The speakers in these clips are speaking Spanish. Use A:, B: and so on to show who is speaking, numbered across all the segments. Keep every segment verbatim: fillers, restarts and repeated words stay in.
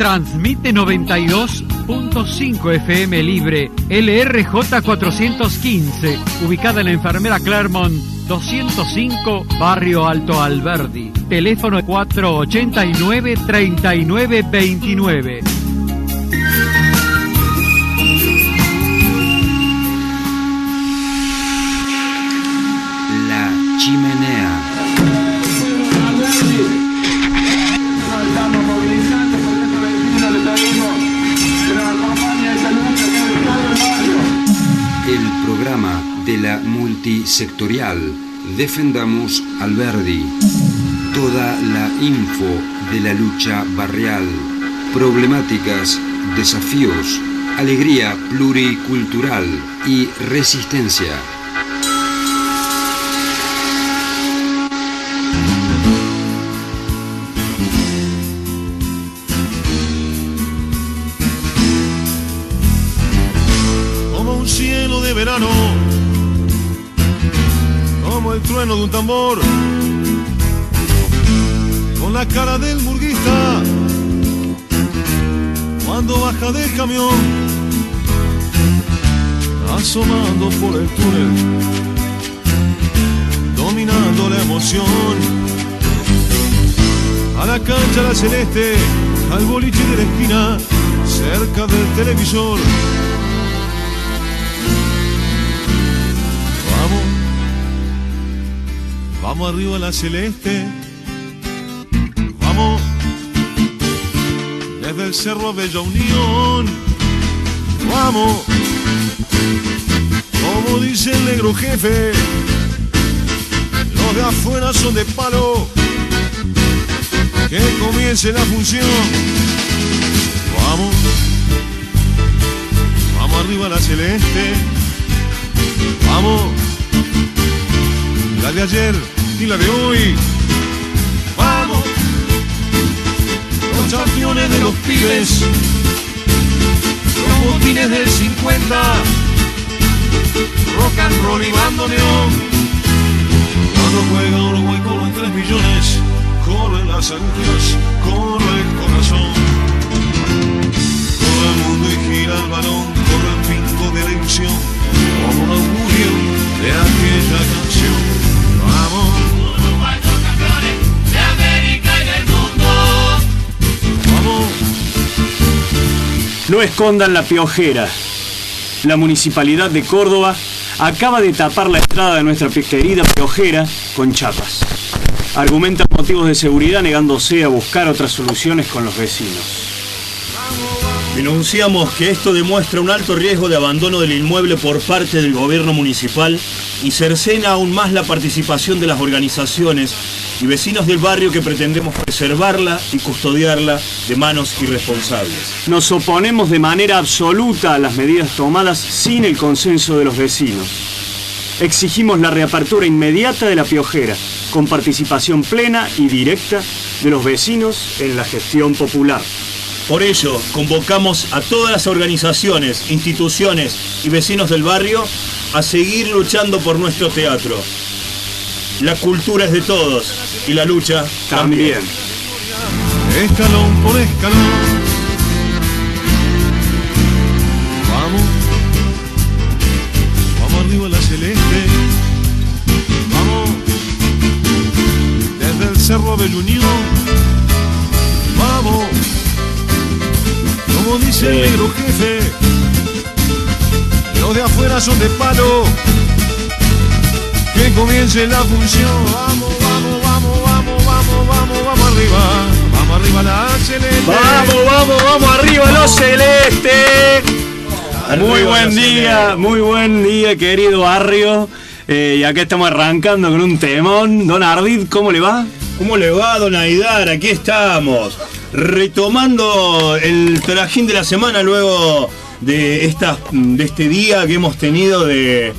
A: Transmite noventa y dos punto cinco F M libre, L R J cuatrocientos quince, ubicada en la Enfermera Clermont doscientos cinco, Barrio Alto Alberdi. Teléfono cuatro ochenta y nueve, treinta y nueve veintinueve.
B: La Chimenea. El programa de la multisectorial Defendamos Alberdi. Toda la info de la lucha barrial, problemáticas, desafíos, alegría pluricultural y resistencia.
C: Verano, como el trueno de un tambor, con la cara del burguista cuando baja del camión, asomando por el túnel, dominando la emoción, a la cancha la celeste, al boliche de la esquina, cerca del televisor. Vamos arriba a la celeste, vamos desde el cerro Bella Unión, vamos, como dice el negro jefe, los de afuera son de palo, que comience la función, vamos, vamos arriba a la celeste, vamos, la de ayer y la de hoy, vamos, los campeones de los pibes, los botines del cincuenta, rock and roll y bandoneón. Cuando juega Uruguay corren tres millones, corren las agujas, corre el corazón, corre el mundo y gira el balón, corre el pingo de la ilusión, como un augurio de aquella canción. Vamos, Uruguay son campeones de América y del mundo. Vamos.
D: No escondan la piojera. La Municipalidad de Córdoba acaba de tapar la entrada de nuestra querida piojera con chapas. Argumentan motivos de seguridad negándose a buscar otras soluciones con los vecinos.
E: Denunciamos que esto demuestra un alto riesgo de abandono del inmueble por parte del gobierno municipal y cercena aún más la participación de las organizaciones y vecinos del barrio que pretendemos preservarla y custodiarla de manos irresponsables.
D: Nos oponemos de manera absoluta a las medidas tomadas sin el consenso de los vecinos. Exigimos la reapertura inmediata de la piojera, con participación plena y directa de los vecinos en la gestión popular.
E: Por ello, convocamos a todas las organizaciones, instituciones y vecinos del barrio a seguir luchando por nuestro teatro. La cultura es de todos y la lucha también.
C: Escalón por escalón. Vamos. Vamos arriba a la celeste. Vamos. Desde el cerro Bella Unión. Vamos. Como dice el negro jefe, los de afuera son de palo, que comience la función. Vamos, vamos, vamos, vamos, vamos, vamos, vamos arriba, vamos arriba la celeste.
D: Vamos, vamos, vamos arriba los celeste. Muy buen día, muy buen día, querido barrio. Eh, y acá estamos arrancando con un temón. Don Ardid, ¿cómo le va?
E: ¿Cómo le va, don Aidar? Aquí estamos, retomando el trajín de la semana luego de, esta, de este día que hemos tenido de,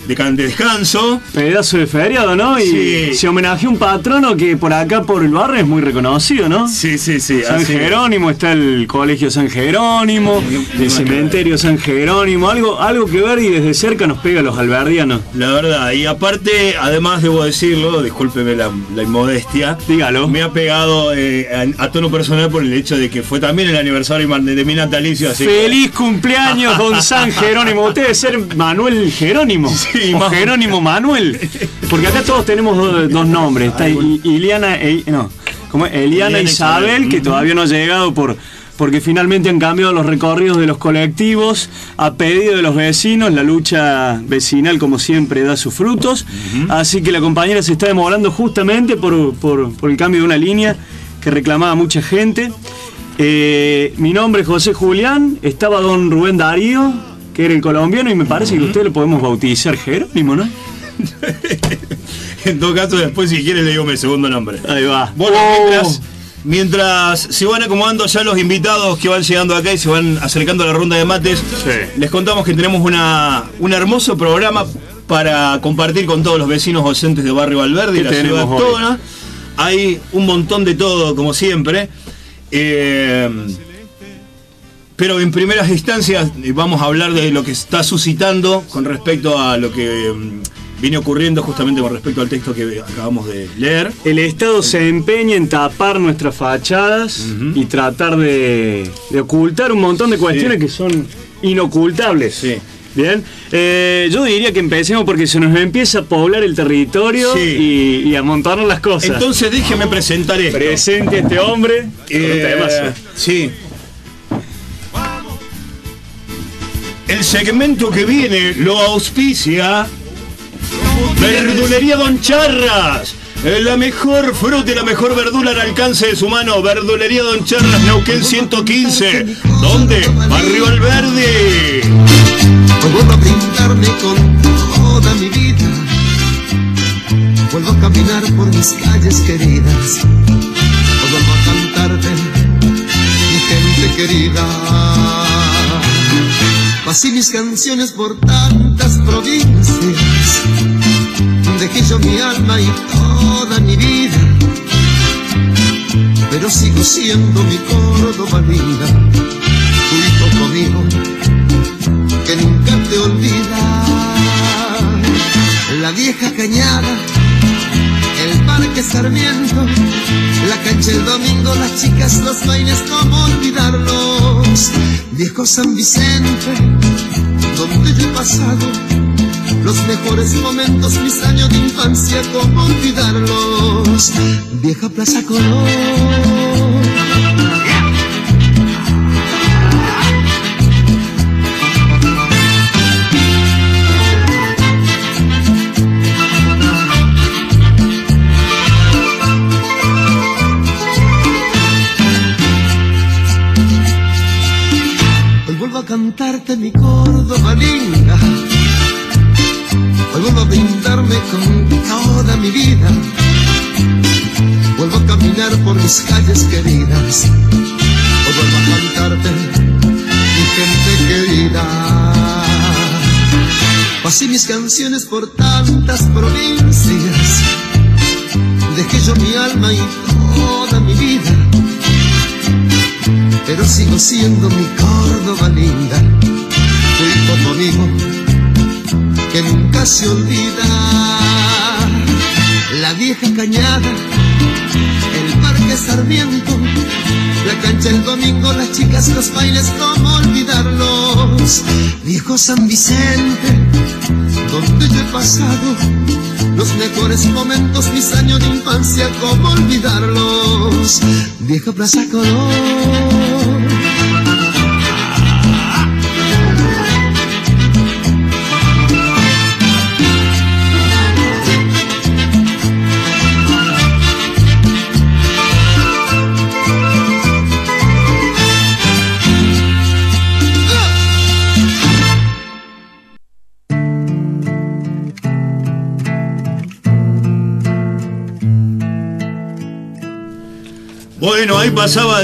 E: de, can, de descanso.
D: Pedazo de feriado, ¿no? Y
E: sí.
D: se homenajeó a un patrono que por acá, por el barrio, es muy reconocido, ¿no?
E: Sí, sí, sí.
D: San
E: así.
D: Jerónimo, está el colegio San Jerónimo, el cementerio San Jerónimo, algo, algo que ver y desde cerca nos pega a los alberdianos.
E: La verdad, y aparte, además debo decirlo, discúlpeme la, la inmodestia,
D: dígalo,
E: me ha pegado eh, a, a tono personal por el hecho de que fue también el aniversario de, de mi natalicio. Así
D: ¡feliz
E: que...
D: cumpleaños, don San Jerónimo! Usted debe ser Manuel Jerónimo,
E: sí,
D: o
E: más...
D: Jerónimo Manuel, porque acá todos tenemos dos, dos nombres, está I, Iliana, e, no, ¿cómo es? Eliana
E: Iliana
D: Isabel, Isabel, que todavía no ha llegado por... porque finalmente han cambiado los recorridos de los colectivos a pedido de los vecinos. La lucha vecinal, como siempre, da sus frutos. Uh-huh. Así que la compañera se está demorando justamente por, por, por el cambio de una línea que reclamaba mucha gente. Eh, mi nombre es José Julián, estaba don Rubén Darío, que era el colombiano, y me parece uh-huh. que usted lo podemos bautizar Jerónimo, ¿no?
E: En todo caso, después, si quiere, le digo mi segundo nombre.
D: Ahí va.
E: Bueno, oh. mientras... Mientras se van acomodando ya los invitados que van llegando acá y se van acercando a la ronda de mates, sí. les contamos que tenemos una, un hermoso programa para compartir con todos los vecinos docentes de Barrio Valverde y la ciudad toda. Hay un montón de todo, como siempre. Eh, pero en primeras instancias vamos a hablar de lo que está suscitando con respecto a lo que... viene ocurriendo justamente con respecto al texto que acabamos de leer.
D: El Estado se empeña en tapar nuestras fachadas uh-huh. y tratar de, de ocultar un montón de cuestiones sí. que son inocultables.
E: Sí.
D: Bien, eh, yo diría que empecemos porque se nos empieza a poblar el territorio sí. y, y a montarnos las cosas.
E: Entonces déjeme presentar esto.
D: Presente a este hombre.
E: Eh, sí. El segmento que viene lo auspicia Verdulería Don Charras, la mejor fruta y la mejor verdura al alcance de su mano. Verdulería Don Charras, Neuquén ciento quince. ¿Dónde? Barrio Valverde.
F: Hoy vuelvo a brindarme con toda mi vida. Vuelvo a caminar por mis calles queridas. Hoy vuelvo a cantarte, mi gente querida. Pasé mis canciones por tantas provincias. Dejé yo mi alma y toda mi vida, pero sigo siendo mi Córdoba linda, tu hijo conmigo, que nunca te olvida. La vieja cañada, el parque Sarmiento, la cancha el domingo, las chicas, los bailes, cómo olvidarlos. Viejo San Vicente, donde yo he pasado los mejores momentos, mis años de infancia, cómo olvidarlos. Vieja Plaza Colón. Hoy vuelvo a cantarte mi Córdoba linda. Hoy vuelvo a brindarme con toda mi vida. Vuelvo a caminar por mis calles queridas. Hoy vuelvo a cantarte, mi gente querida. Pasé mis canciones por tantas provincias. Dejé yo mi alma y toda mi vida, pero sigo siendo mi Córdoba linda, tu hijo, tu amigo, que nunca se olvida. La vieja cañada, el parque Sarmiento, la cancha el domingo, las chicas, los bailes, cómo olvidarlos. Viejo San Vicente, donde yo he pasado los mejores momentos, mis años de infancia, cómo olvidarlos. Vieja Plaza Colón.
E: Bueno, ahí pasaba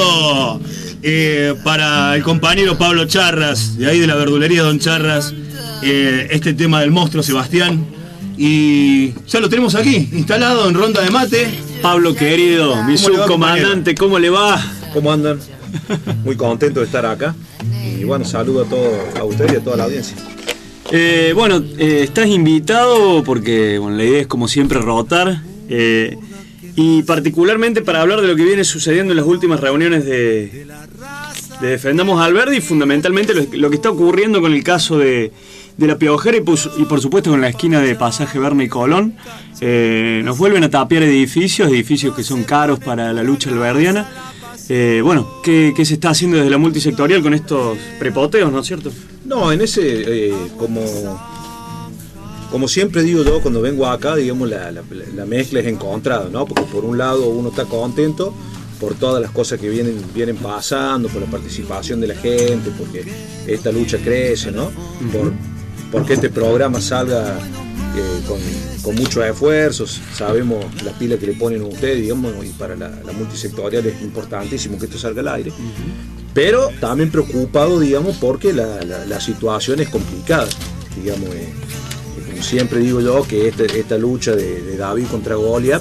E: dedicado eh, para el compañero Pablo Charras, de ahí de la verdulería Don Charras, eh, este tema del monstruo Sebastián. Y ya lo tenemos aquí, instalado en ronda de mate.
D: Pablo querido, mi subcomandante, ¿cómo le va?
G: ¿Cómo andan? Muy contento de estar acá. Y bueno, saludo a todos, a ustedes y a toda la audiencia.
D: Eh, bueno, eh, estás invitado porque bueno, la idea es como siempre rotar. Eh, y particularmente para hablar de lo que viene sucediendo en las últimas reuniones de, de Defendamos Alberdi y fundamentalmente lo, lo que está ocurriendo con el caso de, de La Piojera y, pues, y por supuesto con la esquina de Pasaje Berna y Colón. Eh, nos vuelven a tapiar edificios, edificios que son caros para la lucha alberdiana. Eh, bueno, ¿qué, ¿qué se está haciendo desde la multisectorial con estos prepoteos, no es cierto?
G: No, en ese, eh, como, como siempre digo yo cuando vengo acá, digamos, la, la, la mezcla es encontrada, ¿no? Porque por un lado uno está contento por todas las cosas que vienen, vienen pasando, por la participación de la gente, porque esta lucha crece, ¿no? Por, porque este programa salga eh, con, con muchos esfuerzos, sabemos la pila que le ponen a ustedes, digamos, y para la, la multisectorial es importantísimo que esto salga al aire. Pero también preocupado, digamos, porque la, la, la situación es complicada, digamos, eh, como siempre digo yo, que este, esta lucha de, de David contra Goliat,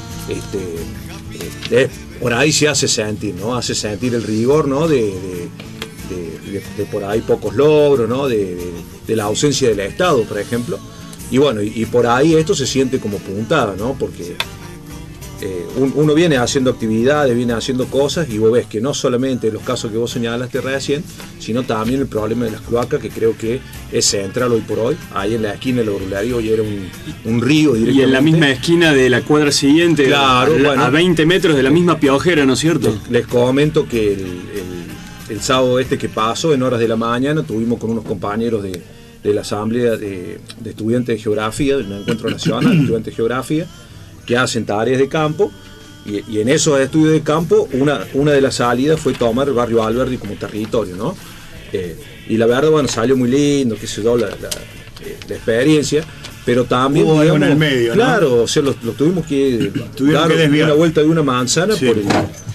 G: este, eh, por ahí se hace sentir, ¿no? Hace sentir el rigor, ¿no? De, de, de, de, de por ahí pocos logros, ¿no? De, de, de la ausencia del Estado, por ejemplo. Y bueno, y, y por ahí esto se siente como puntada, ¿no? Porque Eh, un, uno viene haciendo actividades, viene haciendo cosas y vos ves que no solamente los casos que vos señalaste recién, sino también el problema de las cloacas, que creo que es central hoy por hoy. Ahí en la esquina de la Brularia hoy era un, un río directamente.
D: Y en la misma esquina de la cuadra siguiente,
G: claro,
D: a,
G: bueno,
D: a veinte metros de la misma Piojera, ¿no es cierto?
G: Les, les comento que el, el, el sábado este que pasó, en horas de la mañana, tuvimos con unos compañeros de, de la Asamblea de, de Estudiantes de Geografía, del Encuentro Nacional de Estudiantes de Geografía, que hacen tareas de campo, y, y en esos estudios de campo una, una de las salidas fue tomar el barrio Alberdi como territorio, ¿no? Eh, y la verdad, bueno, salió muy lindo, qué sé yo, la, la, la experiencia, pero también,
E: hubo
G: digamos,
E: algo en el medio,
G: claro,
E: ¿no?
G: o sea, lo, lo tuvimos que
E: Tuvieron
G: dar
E: que desviar
G: una vuelta de una manzana,
E: sí,
G: por el,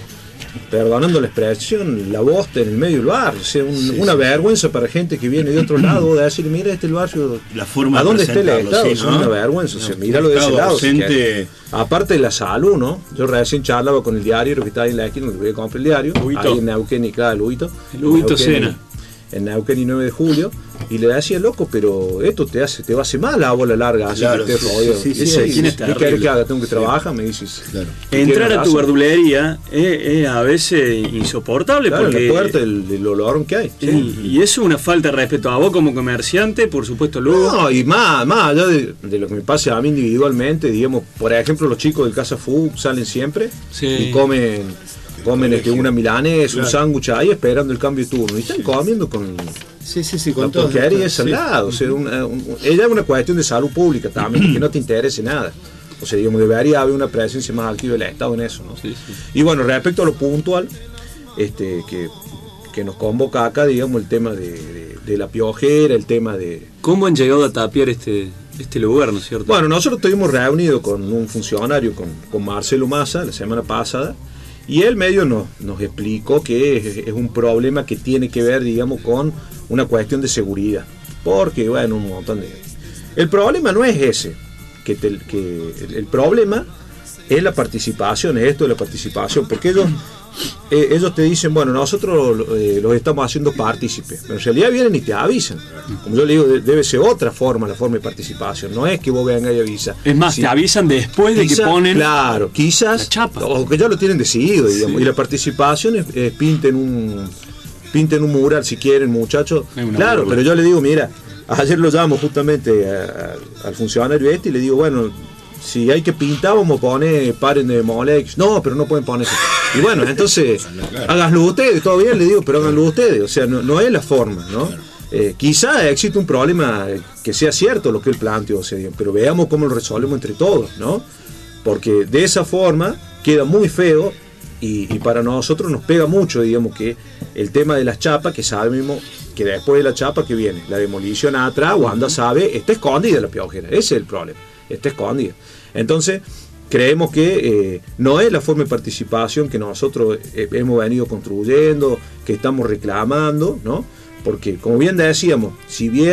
G: perdonando la expresión, la bosta en el medio del barrio, o sea, un,
E: sí,
G: una
E: sí.
G: vergüenza para gente que viene de otro lado, de decir, mira, este es el barrio,
E: la forma
G: ¿a
E: de
G: dónde está el
E: presentarlo?
G: Estado?
E: Sí,
G: Es
E: ¿no?
G: una vergüenza, o sea,
E: No,
G: míralo de ese
E: Estado
G: lado.
E: ausente.
G: Si que, aparte de la salud, ¿no? Yo recién charlaba con el diario, que está ahí en la esquina, donde voy a comprar el diario,
D: Luito.
G: ahí en Neuquén y claro, Luito.
D: Luito Sena.
G: En Neuquén y nueve de julio, y le decía, loco, pero esto te hace te va a hacer mal a bola larga, así
E: Claro,
G: que estés
E: sí,
G: rodeado.
E: sí, sí,
G: Y
E: sí,
G: dice,
D: ¿quién es
G: ¿qué
D: terrible?
G: querés que haga? Tengo que trabajar, me dices.
E: Claro.
D: Entrar a tu
G: razón.
D: verdulería es, es a veces insoportable,
G: Claro,
D: porque
G: en la puerta el, el olor que hay.
D: y, y eso es una falta de respeto a vos como comerciante, por supuesto, luego.
G: No, y más, más allá de, de lo que me pase a mí individualmente, digamos, por ejemplo, los chicos del Casa Fu salen siempre
D: Sí.
G: y comen, comen este, una milanesa,
E: Claro.
G: un sándwich ahí esperando el cambio de turno. Y están comiendo con
E: Sí, sí, sí,
G: la
E: con todo.
G: porquería esa al lado. O sea, una, un, ella es una cuestión de salud pública también, que no te interese nada. O sea, digamos, debería haber una presencia más activa del Estado en eso, ¿no?
D: Sí, sí.
G: Y bueno, respecto a lo puntual, este, que, que nos convoca acá, digamos, el tema de, de, de la Piojera, el tema de...
D: ¿Cómo han llegado a tapiar este, este lugar, no es cierto?
G: Bueno, nosotros estuvimos reunidos con un funcionario, con, con Marcelo Massa, la semana pasada, y él medio nos, nos explicó que es, es un problema que tiene que ver, digamos, con una cuestión de seguridad. Porque, bueno, un montón de... El problema no es ese, que, te, que el, el problema es la participación, es esto de la participación, porque ellos, eh, ellos te dicen, bueno, nosotros eh, los estamos haciendo partícipes, pero en realidad vienen y te avisan. Como yo le digo, de- debe ser otra forma, la forma de participación, no es que vos vengas y avisas.
D: es más,
G: Si-
D: te avisan después de que
G: Quizá-
D: ponen...
G: Claro, quizás.
D: la chapa.
G: O que ya lo tienen decidido, digamos.
D: Sí.
G: Y la participación es, es pinten un pinten un mural si quieren, muchachos.
D: Es una
G: Claro,
D: burla.
G: pero yo le digo, mira, ayer lo llamo justamente a- a- al funcionario este y le digo, bueno, si hay que pintar, vamos a poner paren de Molex. No, pero no pueden poner eso. Y bueno, entonces, háganlo ustedes, todo bien, le digo, pero háganlo ustedes. O sea, no, no es la forma, ¿no? Eh, quizá existe un problema que sea cierto lo que él planteó, o sea, pero veamos cómo lo resolvemos entre todos, ¿no? Porque de esa forma queda muy feo y, y para nosotros nos pega mucho, digamos, que el tema de las chapas, que sabemos que después de la chapa que viene, la demolición atrás, Wanda sabe, está escondida la Piojera, ese es el problema, está escondida. Entonces, creemos que eh, no es la forma de participación que nosotros eh, hemos venido construyendo, que estamos reclamando, ¿no? Porque, como bien decíamos, si bien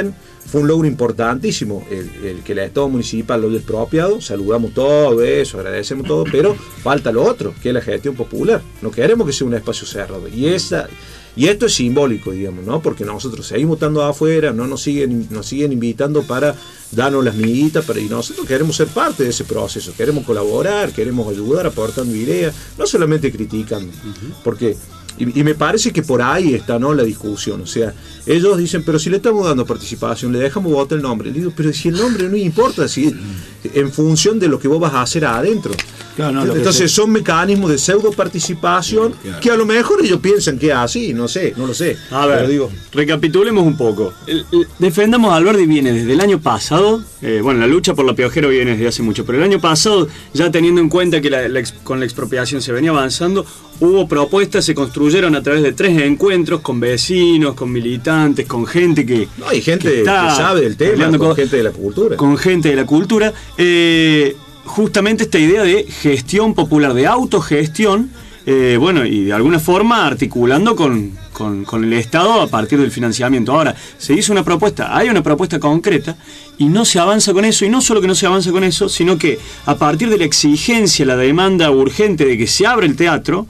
G: fue un logro importantísimo el, el que el Estado municipal lo haya expropiado. Saludamos todo eso, agradecemos todo, pero falta lo otro, que es la gestión popular. No queremos que sea un espacio cerrado. Y esa y esto es simbólico, digamos, ¿no? Porque nosotros seguimos estando afuera, no nos siguen, nos siguen invitando para darnos las miguitas, pero, y nosotros queremos ser parte de ese proceso, queremos colaborar, queremos ayudar, aportando ideas, no solamente criticando, uh-huh. porque Y, y me parece que por ahí está, ¿no?, la discusión. O sea, ellos dicen, pero si le estamos dando participación, le dejamos votar el nombre. Le digo, pero si el nombre no importa, si en función de lo que vos vas a hacer adentro. Claro, no, entonces son mecanismos de pseudo participación, claro, que a lo mejor ellos piensan que es así, no sé, no lo sé.
D: A ver, digo, recapitulemos un poco. El, el, Defendamos Alberdi viene desde el año pasado, eh, bueno, la lucha por la piojera viene desde hace mucho, pero el año pasado, ya teniendo en cuenta que la, la ex, con la expropiación se venía avanzando, hubo propuestas, se construyeron a través de tres encuentros con vecinos, con militantes, con gente que...
G: No, hay gente que, que sabe del tema, con, con gente de la cultura.
D: Con gente de la cultura. Eh, justamente esta idea de gestión popular, de autogestión, eh, bueno, y de alguna forma articulando con, con, con el Estado a partir del financiamiento. Ahora, se hizo una propuesta, hay una propuesta concreta, y no se avanza con eso, y no solo que no se avanza con eso, sino que a partir de la exigencia, la demanda urgente de que se abra el teatro,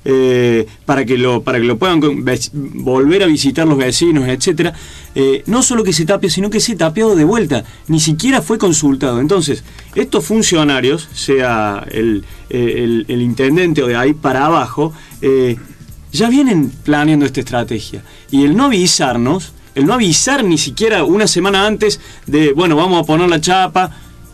D: Eh, para que lo para que lo puedan volver a visitar los vecinos, etcétera, eh, no solo que se tapie, sino que se tapeado de vuelta, ni siquiera fue consultado. Entonces, estos funcionarios, sea el, el, el intendente o de ahí para abajo, eh, ya vienen planeando esta estrategia, y el no avisarnos, el no avisar ni siquiera una semana antes de, bueno, vamos a poner la chapa,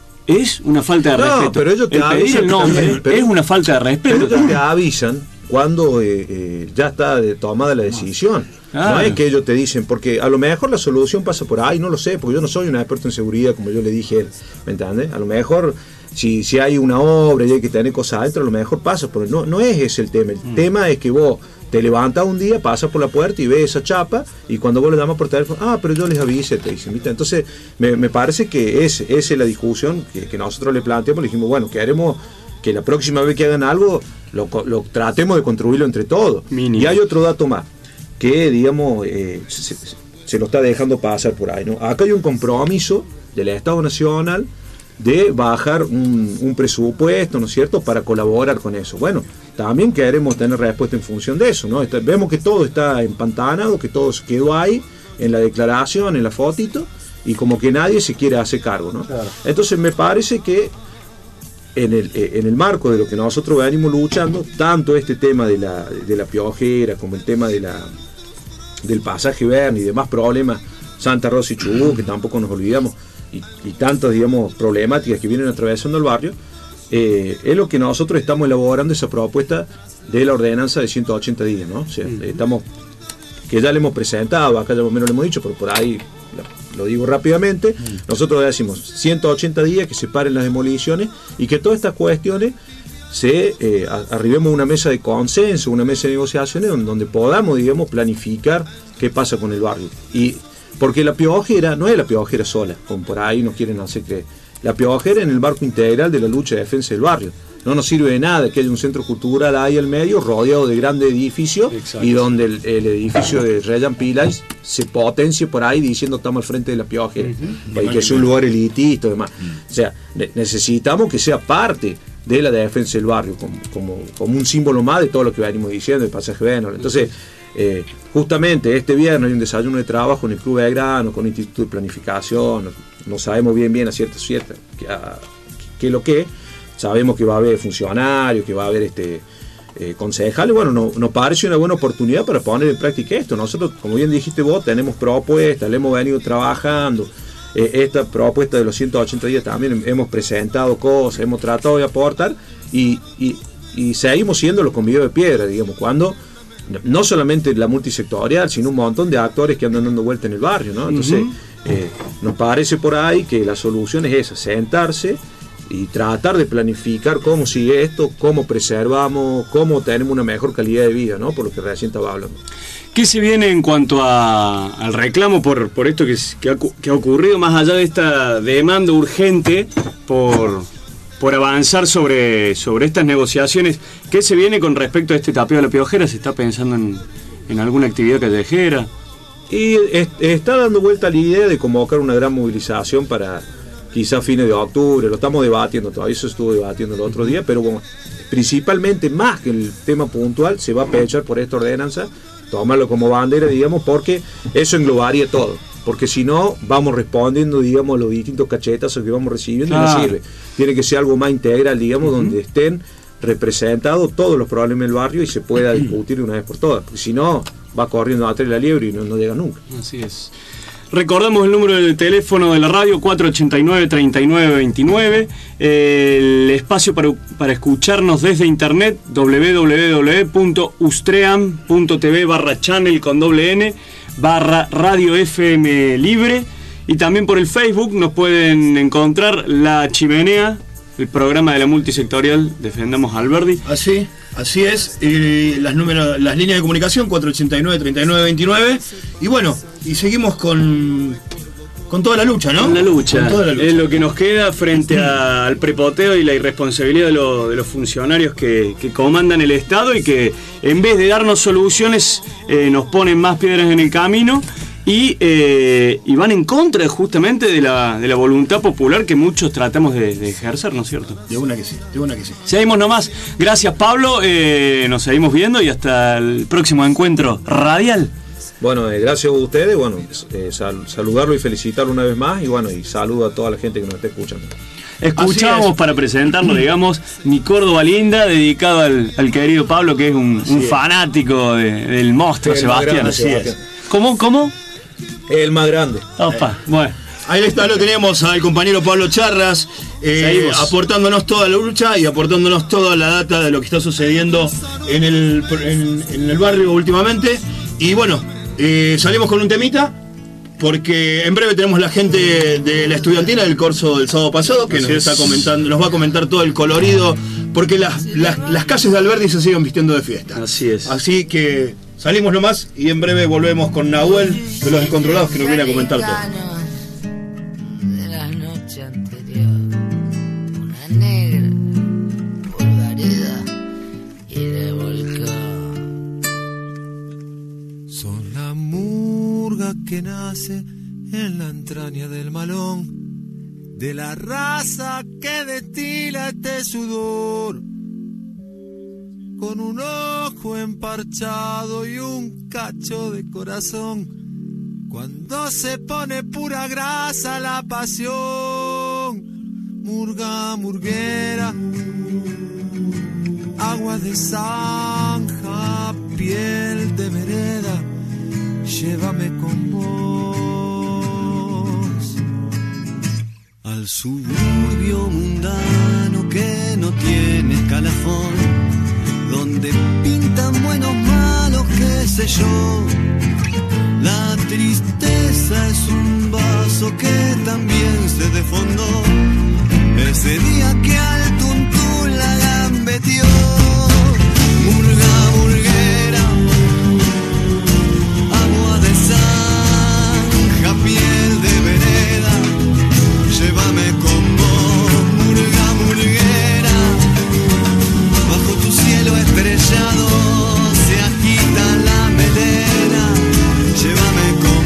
D: es una falta de
G: no,
D: respeto.
G: Pero ellos te
D: el pedir el nombre también, pero, es una falta de respeto.
G: Pero ellos te avisan cuando eh, eh, ya está tomada la decisión. Ah, no es que ellos te dicen, porque a lo mejor la solución pasa por ahí, no lo sé, porque yo no soy un experto en seguridad, como yo le dije a él, ¿me entiendes? A lo mejor si, si hay una obra y hay que tener cosas adentro, a lo mejor pasa, pero no, no es ese el tema. El mm. tema es que vos te levantas un día, pasas por la puerta y ves esa chapa, y cuando vos le llamas por teléfono, ah, pero yo les avisé, te dicen, ¿viste? Entonces me, me parece que es, esa es la discusión que, que nosotros le planteamos. Le dijimos, bueno, queremos que la próxima vez que hagan algo lo, lo tratemos de construirlo entre todos. Mínimo. Y hay otro dato más que, digamos, eh, se, se lo está dejando pasar por ahí, ¿no? Acá hay un compromiso del Estado Nacional de bajar un, un presupuesto, ¿no es cierto?, para colaborar con eso. Bueno, también queremos tener respuesta en función de eso, ¿no? Está, vemos que todo está empantanado, que todo se quedó ahí en la declaración, en la fotito, y como que nadie se quiere hacer cargo, ¿no? Claro. Entonces me parece que En el, en el marco de lo que nosotros venimos luchando, tanto este tema de la, de la piojera como el tema de la, del pasaje Berni y demás problemas, Santa Rosa y Chubut, que tampoco nos olvidamos, y, y tantas, digamos, problemáticas que vienen atravesando el barrio, eh, es lo que nosotros estamos elaborando, esa propuesta de la ordenanza de ciento ochenta días, ¿no? O sea, uh-huh. estamos, que ya le hemos presentado, acá ya menos lo hemos dicho, pero por ahí lo digo rápidamente, nosotros decimos ciento ochenta días, que se paren las demoliciones y que todas estas cuestiones se eh, arribemos a una mesa de consenso, una mesa de negociaciones donde, donde podamos, digamos, planificar qué pasa con el barrio. Y porque la piojera no es la piojera sola, como por ahí nos quieren hacer creer. La piojera en el marco integral de la lucha de defensa del barrio. No nos sirve de nada que haya un centro cultural ahí al medio, rodeado de grandes edificios. Exacto. Y donde el, el edificio de Reyan Pilais se potencie por ahí diciendo estamos al frente de la piojera, uh-huh. y que es un lugar elitista y demás. Uh-huh. O sea, necesitamos que sea parte de la defensa del barrio, como, como, como un símbolo más de todo lo que venimos diciendo, el pasaje Benol. Entonces, eh, justamente este viernes hay un desayuno de trabajo en el Club Belgrano, con el Instituto de Planificación, no, no sabemos bien bien a cierta cierta qué es lo que es. Sabemos que va a haber funcionarios, que va a haber este eh, concejales. Bueno, no, nos parece una buena oportunidad para poner en práctica esto. Nosotros, como bien dijiste vos, tenemos propuestas, le hemos venido trabajando. Eh, esta propuesta de los ciento ochenta días también hemos presentado cosas, hemos tratado de aportar y, y, y seguimos siendo los convivios de piedra, digamos, cuando no solamente la multisectorial, sino un montón de actores que andan dando vuelta en el barrio, ¿no? Entonces, uh-huh. eh, nos parece por ahí que la solución es esa, sentarse y tratar de planificar cómo sigue esto, cómo preservamos, cómo tenemos una mejor calidad de vida, ¿no? Por lo que recién estaba hablando.
D: ¿Qué se viene en cuanto a, al reclamo por, por esto que, que, ha, que ha ocurrido, más allá de esta demanda urgente por, por avanzar sobre, sobre estas negociaciones? ¿Qué se viene con respecto a este tapeo de la piojera? ¿Se está pensando en, en alguna actividad callejera?
G: Y es, está dando vuelta la idea de convocar una gran movilización para quizá fines de octubre, lo estamos debatiendo todavía, eso estuvo debatiendo el otro día, pero bueno, principalmente más que el tema puntual, se va a pechar por esta ordenanza, tomarlo como bandera, digamos, porque eso englobaría todo. Porque si no, vamos respondiendo, digamos, los distintos cachetazos que vamos recibiendo, claro. Y no sirve. Tiene que ser algo más integral, digamos, uh-huh. donde estén representados todos los problemas del barrio y se pueda discutir de una vez por todas. Porque si no, va corriendo atrás la liebre y no, no llega nunca.
D: Así es. Recordamos el número del teléfono de la radio, cuatro ochenta y nueve, treinta y nueve veintinueve. El espacio para, para escucharnos desde internet, doble u doble u doble u punto ustream punto t v barra channel con doble n barra radio F M libre. Y también por el Facebook nos pueden encontrar La Chimenea, el programa de la multisectorial Defendamos Alberdi.
E: Así, así es. Y las, números, las líneas de comunicación, cuatro ochenta y nueve, treinta y nueve veintinueve. Y bueno, y seguimos con, con toda la lucha, ¿no?
D: Con la lucha.
E: Con toda la lucha.
D: Es lo que nos queda frente a, al prepoteo y la irresponsabilidad de, lo, de los funcionarios que, que comandan el Estado y que en vez de darnos soluciones eh, nos ponen más piedras en el camino. Y, eh, y van en contra justamente de la, de la voluntad popular que muchos tratamos de, de ejercer, ¿no es cierto?
E: De una que sí, de una que sí.
D: Seguimos nomás. Gracias, Pablo. Eh, nos seguimos viendo y hasta el próximo encuentro radial.
G: Bueno, eh, gracias a ustedes. Bueno, eh, sal, saludarlo y felicitarlo una vez más. Y bueno, y saludo a toda la gente que nos está escuchando.
D: Escuchamos para presentarlo, digamos, Mi Córdoba Linda, dedicado al, al querido Pablo, que es un, un fanático de, del monstruo Sebastián.
G: Así es.
D: ¿Cómo? ¿Cómo?
G: El más grande.
D: Opa, bueno.
E: Ahí está, lo tenemos al compañero Pablo Charras, eh, aportándonos toda la lucha y aportándonos toda la data de lo que está sucediendo en el, en, en el barrio últimamente. Y bueno, eh, salimos con un temita, porque en breve tenemos la gente de la estudiantina del corso del sábado pasado, que nos, está comentando, nos va a comentar todo el colorido, porque las, las, las calles de Alberdi se siguen vistiendo de fiesta.
D: Así es.
E: Así que salimos nomás y en breve volvemos con Nahuel de Los Descontrolados, que nos viene a comentar todo.
H: De la noche anterior, una negra polvareda y de volcán.
I: Son la murga que nace en la entraña del malón, de la raza que destila este sudor, con un ojo emparchado y un cacho de corazón. Cuando se pone pura grasa la pasión, murga, murguera, agua de zanja, piel de vereda, llévame con vos al suburbio mundano que no tiene escalafón, donde pintan buenos, malos, qué sé yo. La tristeza es un vaso que también se desfondó ese día que al tuntún la gambeteó. Murga, murguera, agua de zanja, piel de vereda, llévame con vos. Murga, murguera, bajo tu cielo estrellado se agita la melena, llévame con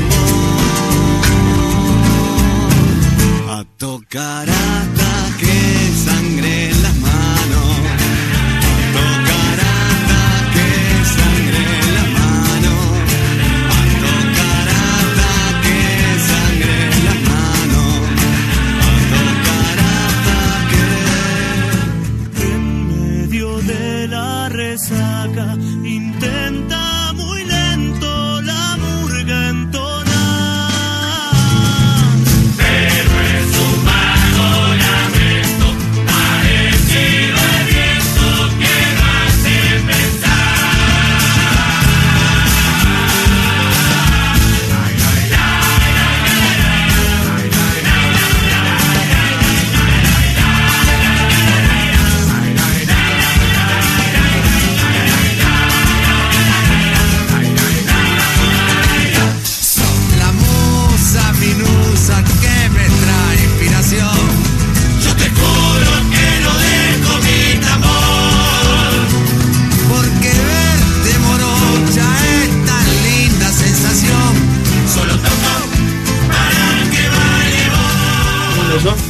I: vos a tocar hasta que sangre en las manos, a tocar hasta que sangre en las manos, a tocar hasta que sangre en las manos, a tocar hasta que en medio de la resaca intenta muy lento la murga entonar, pero es un vago lamento parecido al viento que no hace pensar.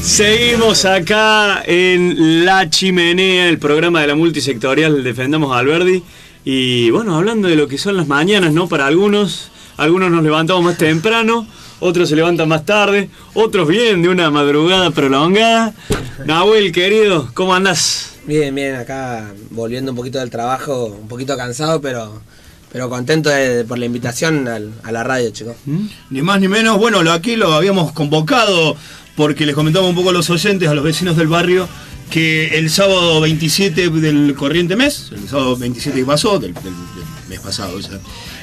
D: Seguimos acá en La Chimenea, el programa de la multisectorial Defendamos a Alberdi. Y bueno, hablando de lo que son las mañanas, ¿no? Para algunos, algunos nos levantamos más temprano, otros se levantan más tarde, otros vienen de una madrugada prolongada. Nahuel, querido, ¿cómo andás?
J: Bien, bien, acá volviendo un poquito del trabajo, un poquito cansado, pero, pero contento de, por la invitación al, a la radio, chicos.
E: ¿Mm? Ni más ni menos, bueno, lo, aquí lo habíamos convocado porque les comentaba un poco a los oyentes, a los vecinos del barrio, que el sábado veintisiete del corriente mes, el sábado veintisiete que pasó, del, del, del mes pasado, o sea,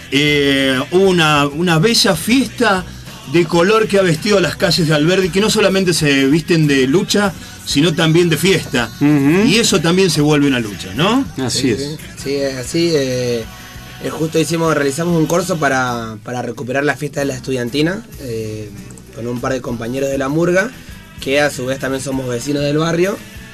E: eh, hubo una, una bella fiesta de color que ha vestido las calles de Alberdi, que no solamente se visten de lucha, sino también de fiesta. Uh-huh. Y eso también se vuelve una lucha, ¿no?
D: Así
J: sí,
D: es.
J: Sí, sí, es así. Eh, eh, justo hicimos, realizamos un curso para, para recuperar la fiesta de la estudiantina, eh, con un par de compañeros de la murga, que a su vez también somos vecinos del barrio.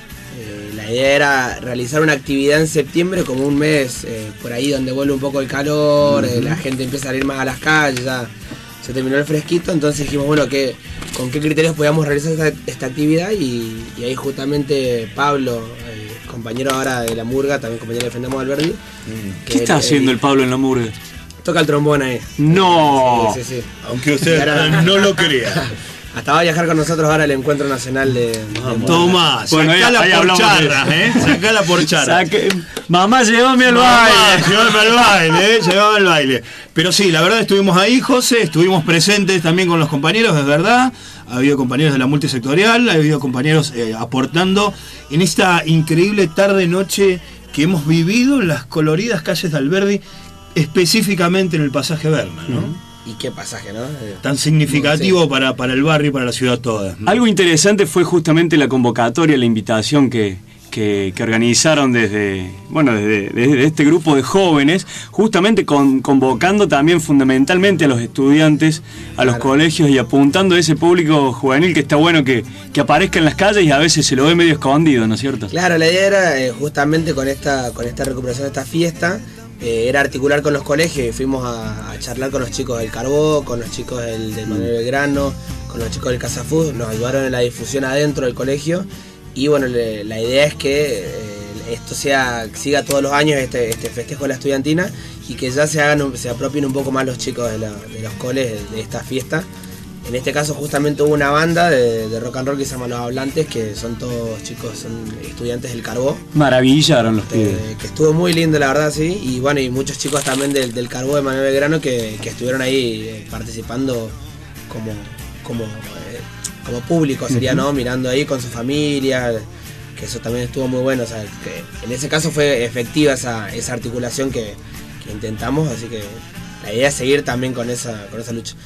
J: Eh, la idea era realizar una actividad en septiembre, como un mes eh, por ahí donde vuelve un poco el calor, uh-huh. eh, la gente empieza a salir más a las calles, ya se terminó el fresquito, entonces dijimos, bueno, que con qué criterios podíamos realizar esta, esta actividad, y, y ahí justamente Pablo, eh, compañero ahora de la murga, también compañero de Defendamos a Alberdi.
D: Mm. ¿Qué está haciendo el Pablo en la murga?
J: Toca el trombón ahí.
D: ¡No!
J: Sí, sí, sí.
E: Aunque usted ahora, no lo crea.
J: Hasta va a viajar con nosotros ahora al Encuentro Nacional de... de
E: Tomás,
D: bueno,
E: sacala
D: ahí, ahí
E: por charra, ¿eh? Sacala por charra.
D: Saque... Mamá, llévame al
E: Mamá,
D: baile.
E: Llévame al baile, ¿eh? Llévame al baile. Pero sí, la verdad estuvimos ahí, José, estuvimos presentes también con los compañeros, es verdad. Ha habido compañeros de la multisectorial, ha habido compañeros eh, aportando en esta increíble tarde-noche que hemos vivido en las coloridas calles de Alberdi, específicamente en el pasaje Berna, ¿no? Uh-huh.
J: Y qué pasaje, ¿no?
E: Tan significativo sí. para, para el barrio y para la ciudad toda, ¿no?
D: Algo interesante fue justamente la convocatoria, la invitación que, que, que organizaron desde, bueno, desde, desde este grupo de jóvenes, justamente con, convocando también fundamentalmente a los estudiantes, a los claro. colegios, y apuntando a ese público juvenil que está bueno que, que aparezca en las calles y a veces se lo ve medio escondido, ¿no es cierto?
J: Claro, la idea era eh, justamente con esta, con esta recuperación de esta fiesta, Eh, era articular con los colegios, y fuimos a, a charlar con los chicos del Carbó, con los chicos del, del Manuel Belgrano, con los chicos del Casafús, nos ayudaron en la difusión adentro del colegio, y bueno, le, la idea es que eh, esto sea siga todos los años este, este festejo de la estudiantina, y que ya se hagan se apropien un poco más los chicos de, la, de los coles de, de esta fiesta. En este caso justamente hubo una banda de, de rock and roll que se llama Los Hablantes, que son todos chicos, son estudiantes del Carbó.
D: Maravillaron los pibes.
J: Eh, que estuvo muy lindo, la verdad, sí. Y bueno, y muchos chicos también del, del Carbó de Manuel Belgrano que, que estuvieron ahí eh, participando como, como, eh, como público, sería, uh-huh. ¿no? Mirando ahí con su familia, que eso también estuvo muy bueno. O sea, que en ese caso fue efectiva esa, esa articulación que, que intentamos, así que la idea es seguir también con esa, con esa lucha.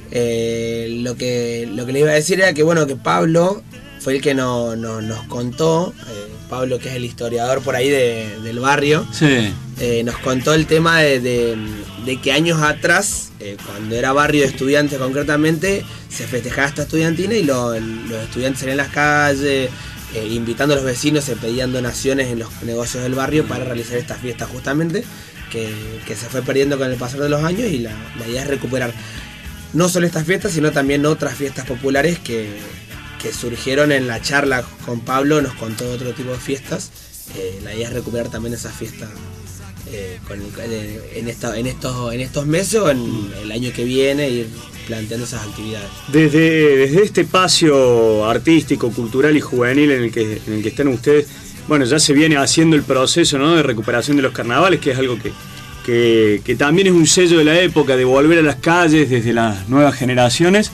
J: Eh, lo que lo que le iba a decir era que bueno, que Pablo fue el que no, no, nos contó, eh, Pablo, que es el historiador por ahí de, del barrio,
D: sí.
J: eh, nos contó el tema de, de, de que años atrás, eh, cuando era barrio de estudiantes concretamente, se festejaba esta estudiantina y lo, los estudiantes salían en las calles, eh, invitando a los vecinos, se pedían donaciones en los negocios del barrio para realizar esta fiesta justamente, que, que se fue perdiendo con el pasar de los años, y la, la idea es recuperar no solo estas fiestas, sino también otras fiestas populares que, que surgieron en la charla con Pablo, nos contó otro tipo de fiestas. Eh, la idea es recuperar también esas fiestas eh, con, eh, en, esta, en, estos, en estos meses o en el año que viene, ir planteando esas actividades.
D: Desde, desde este espacio artístico, cultural y juvenil en el que, en el que están ustedes, bueno, ya se viene haciendo el proceso, ¿no?, de recuperación de los carnavales, que es algo que Que, que también es un sello de la época, de volver a las calles desde las nuevas generaciones.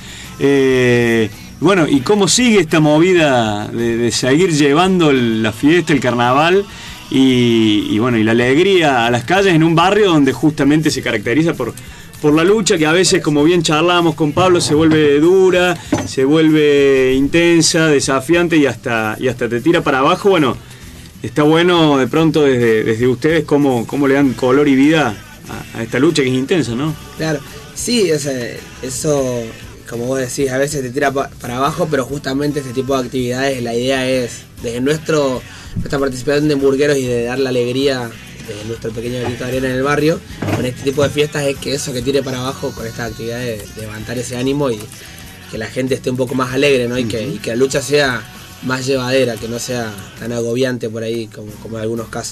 D: Eh, bueno, ¿y cómo sigue esta movida de, de seguir llevando la fiesta, el carnaval y, y bueno, y la alegría a las calles en un barrio donde justamente se caracteriza por, por la lucha, que a veces, como bien charlábamos con Pablo, se vuelve dura, se vuelve intensa, desafiante y hasta, y hasta te tira para abajo? Bueno, está bueno de pronto desde, desde ustedes cómo, cómo le dan color y vida a, a esta lucha que es intensa, ¿no?
J: Claro, sí, o sea, eso, como vos decís, a veces te tira pa, para abajo, pero justamente este tipo de actividades, la idea es, desde nuestro nuestra participación de hamburgueros y de dar la alegría de nuestro pequeño granito de arena en el barrio, con este tipo de fiestas, es que eso que tire para abajo con estas actividades, de levantar ese ánimo y, que la gente esté un poco más alegre, ¿no? Y, uh-huh. que, y que la lucha sea más llevadera, que no sea tan agobiante por ahí como, como en algunos casos.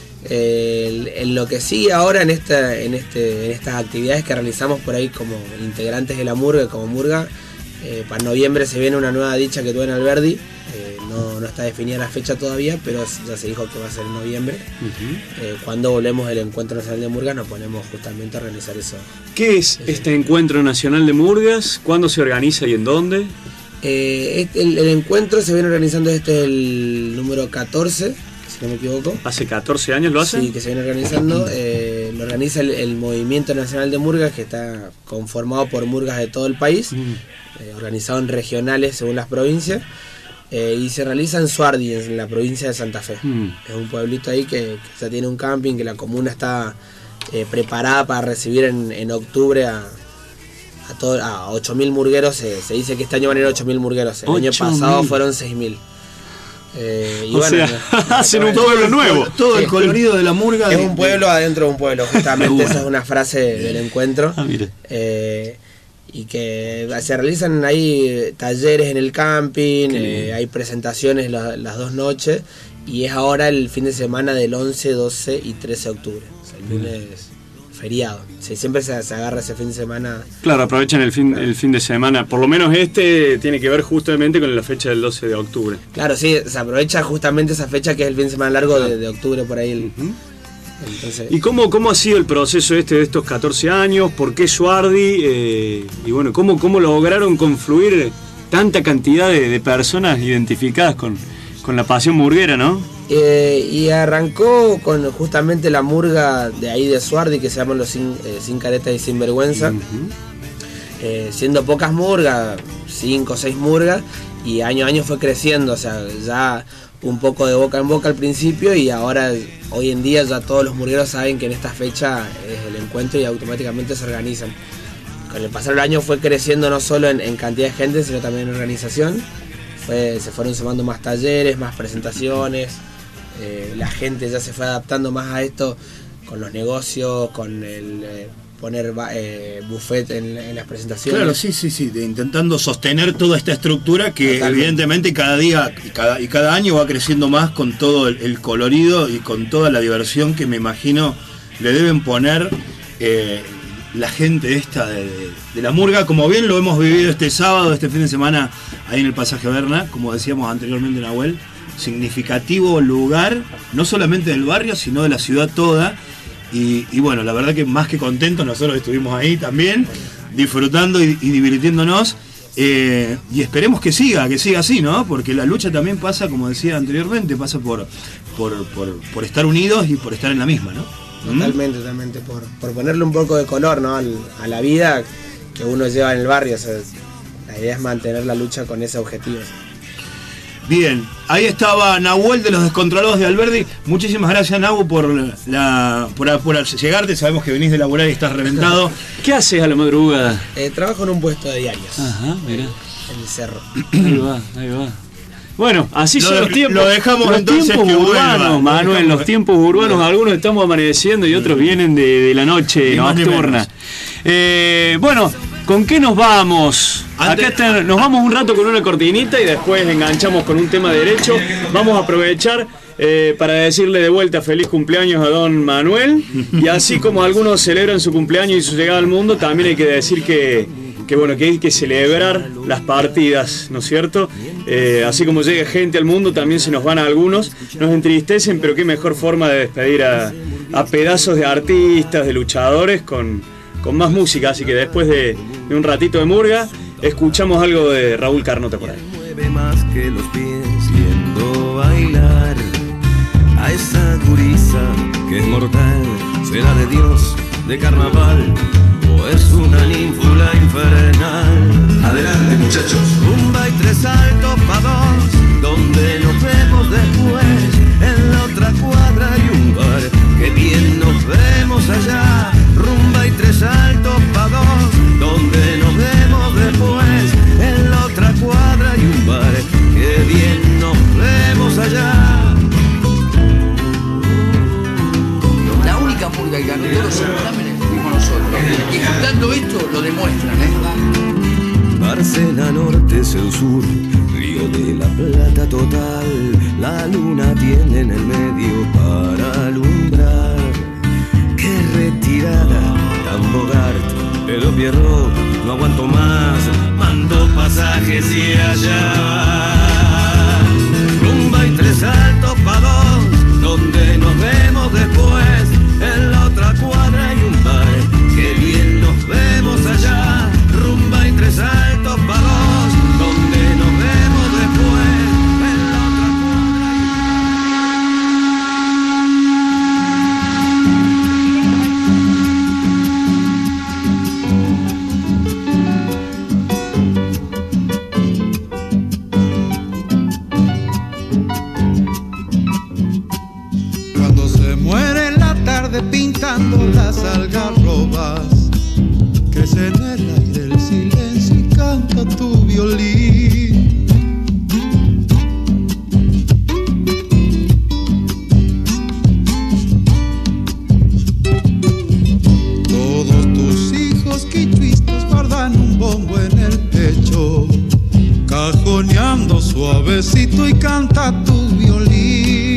J: Eh, en lo que sigue ahora en, esta, en, este, en estas actividades que realizamos por ahí como integrantes de la murga, como murga, eh, para noviembre se viene una nueva dicha que tuve en Alberdi. Eh, no, no está definida la fecha todavía, pero ya se dijo que va a ser en noviembre. Uh-huh. Eh, cuando volvemos del Encuentro Nacional de Murgas nos ponemos justamente a realizar eso.
D: ¿Qué es
J: ese.
D: este Encuentro Nacional de Murgas? ¿Cuándo se organiza y en dónde?
J: Eh, este, el, el encuentro se viene organizando, este es el número catorce, si no me equivoco.
D: ¿Hace catorce años lo hacen?
J: Sí, que se viene organizando. Eh, lo organiza el, el Movimiento Nacional de Murgas, que está conformado por murgas de todo el país, mm. eh, organizado en regionales según las provincias. Eh, y se realiza en Suardi, en la provincia de Santa Fe. Mm. Es un pueblito ahí que, que ya tiene un camping, que la comuna está eh, preparada para recibir en, en octubre a, a, todo, a ocho mil murgueros. Se, se dice que este año van a ir ocho mil murgueros. El año pasado fueron seis mil. Eh, y
D: o
J: bueno,
D: sea, hacen un pueblo nuevo.
E: Todo el colorido de la murga.
J: Es
E: de,
J: un pueblo adentro de un pueblo, justamente. Esa es una frase del encuentro.
D: Ah, mire.
J: Eh, y que se realizan ahí talleres en el camping, eh, hay presentaciones la, las dos noches, y es ahora el fin de semana del once, doce y trece de octubre, o sea, el lunes feriado. Sí, siempre se, se agarra ese fin de semana.
D: Claro, aprovechan el fin, el fin de semana, por lo menos este tiene que ver justamente con la fecha del doce de octubre.
J: Claro, sí, se aprovecha justamente esa fecha que es el fin de semana largo de, de octubre por ahí. El, uh-huh. Entonces,
D: ¿y cómo, cómo ha sido el proceso este de estos catorce años? ¿Por qué Suardi? Eh, y bueno, ¿cómo, ¿cómo lograron confluir tanta cantidad de, de personas identificadas con, con la pasión murguera, no?
J: Eh, y arrancó con justamente la murga de ahí de Suardi, que se llaman los Sin, eh, sin Careta y Sin Vergüenza. Uh-huh. eh, siendo pocas murgas, cinco o seis murgas, y año a año fue creciendo, o sea, ya un poco de boca en boca al principio, y ahora hoy en día ya todos los murgueros saben que en esta fecha es el encuentro y automáticamente se organizan. Con el pasar del año fue creciendo no solo en, en cantidad de gente, sino también en organización. Fue, se fueron sumando más talleres, más presentaciones, eh, la gente ya se fue adaptando más a esto con los negocios, con el eh, poner eh, buffet en, en las presentaciones.
E: Claro, sí, sí, sí, de, intentando sostener toda esta estructura que totalmente, evidentemente cada día y cada, y cada año va creciendo más con todo el, el colorido y con toda la diversión que me imagino le deben poner eh, la gente esta de, de, de la murga, como bien lo hemos vivido este sábado, este fin de semana ahí en el Pasaje Berna, como decíamos anteriormente, Nahuel, significativo lugar, no solamente del barrio, sino de la ciudad toda. Y, y bueno, la verdad que más que contentos, nosotros estuvimos ahí también, disfrutando y, y divirtiéndonos. Eh, y esperemos que siga, que siga así, ¿no? Porque la lucha también pasa, como decía anteriormente, pasa por, por, por, por estar unidos y por estar en la misma, ¿no?
J: Totalmente, ¿Mm? totalmente, por, por ponerle un poco de color, ¿no? Al, a la vida que uno lleva en el barrio. O sea, la idea es mantener la lucha con ese objetivo.
E: Bien, ahí estaba Nahuel de los Descontrolados de Alberdi. Muchísimas gracias, Nahu, por la por, por llegarte. Sabemos que venís de laburar y estás reventado.
D: ¿Qué haces a la madrugada?
J: Eh, trabajo en un puesto de diarios.
D: Ajá, mirá.
J: En el cerro.
D: Ahí va, ahí va. Bueno, así
E: lo
D: son
E: de,
D: los tiempos.
E: Lo dejamos
D: los
E: entonces
D: tiempos
E: que
D: urbanos,
E: vuelva.
D: Manuel, dejamos, los tiempos urbanos. Bien. Algunos estamos amaneciendo y otros vienen de, de la noche nocturna. Eh, bueno, ¿con qué nos vamos? Antes, Acá está, nos vamos un rato con una cortinita y después enganchamos con un tema derecho. Vamos a aprovechar eh, para decirle de vuelta feliz cumpleaños a don Manuel. Y así como algunos celebran su cumpleaños y su llegada al mundo, también hay que decir que, que, bueno, que hay que celebrar las partidas, ¿no es cierto? Eh, así como llega gente al mundo, también se nos van a algunos. Nos entristecen, pero qué mejor forma de despedir a, a pedazos de artistas, de luchadores, con, con más música. Así que después de, de un ratito de murga, escuchamos algo de Raúl Carnota por ahí.
I: Mueve más que los pies yendo bailar a esa gurisa que es mortal. ¿Será de Dios, de carnaval o es una ninfula infernal?
B: Adelante, muchachos.
I: Rumba y tres saltos pa' dos, donde nos vemos después. En la otra cuadra hay un bar, que bien nos vemos allá. Rumba y tres saltos pa' dos, donde nos vemos después. En la otra cuadra hay un bar, que bien nos vemos allá.
K: La única murga que ganó todos los certámenes fuimos nosotros. Y juntando esto lo demuestran, ¿eh?
L: Marcela Norte es el sur, Río de la Plata total. La luna tiene en el medio para alumbrar. Qué retirada, tan Bogart, pero Pierrot, no aguanto más, mando pasajes y allá va. Rumba y tres saltos pa' dos, donde nos vemos después. En la otra cuadra hay un bar, que bien nos vemos allá. Rumba y tres saltos pa' dos, donde nos vemos después. En la otra cuadra hay
I: un... Cuando se muere la tarde pintando las algarrobas, crece en el aire el silencio y canta tu violín. Todos tus hijos quichuistas guardan un bombo en el pecho, cajoneando suavecito y canta tu violín.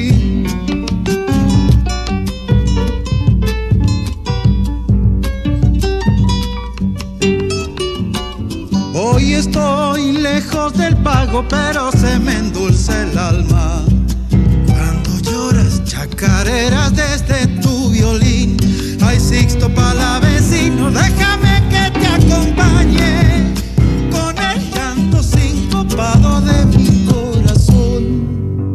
I: Hoy estoy lejos del pago, pero se me endulce el alma cuando lloras chacareras desde tu violín. Ay, Sixto Palavecino, déjame que te acompañe con el llanto sincopado de mi corazón.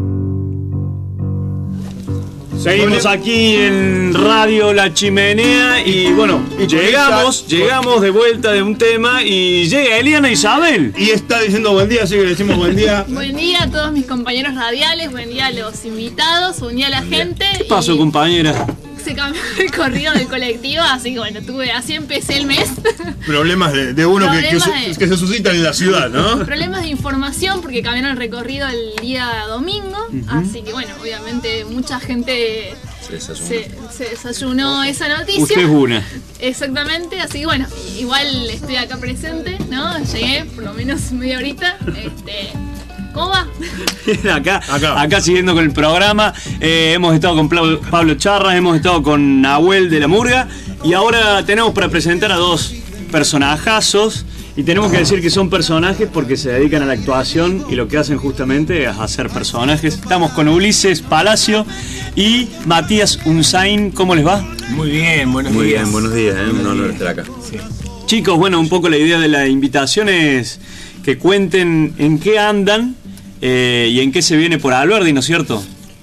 D: Seguimos aquí en Radio La Chimenea y bueno, llegamos, llegamos de vuelta de un tema y llega Eliana Isabel.
E: Y está diciendo buen día, así que le decimos buen día.
M: Buen día a todos mis compañeros radiales, buen día a los invitados, buen día a la gente.
D: ¿Qué pasó,
M: y...
D: compañera?
M: Se cambió el corrido del colectivo, así que bueno, tuve, así empecé el mes.
E: Problemas de, de uno que, que,
M: de,
E: que se suscitan en la ciudad, ¿no?
M: Problemas de información porque cambiaron el recorrido el día domingo, uh-huh. Así que bueno, obviamente mucha gente se desayunó, se, se desayunó esa noticia.
D: Usted es una.
M: Exactamente, así que bueno, igual estoy acá presente, ¿no? Llegué por lo menos media horita. Este, ¿Cómo va?
D: acá, acá, acá siguiendo con el programa, eh, hemos estado con Pablo Charras, hemos estado con Nahuel de la Murga y ahora tenemos para presentar a dos personajazos y tenemos que decir que son personajes porque se dedican a la actuación y lo que hacen justamente es hacer personajes. Estamos con Ulises Palacio y Matías Unzain, ¿cómo les va?
N: Muy bien, buenos
G: Muy
N: días.
G: bien, buenos días, ¿eh? Un honor estar acá.
N: Sí.
D: Chicos, bueno, un poco la idea de la invitación es que cuenten en qué andan eh, y en qué se viene por Alberdi, ¿no es cierto?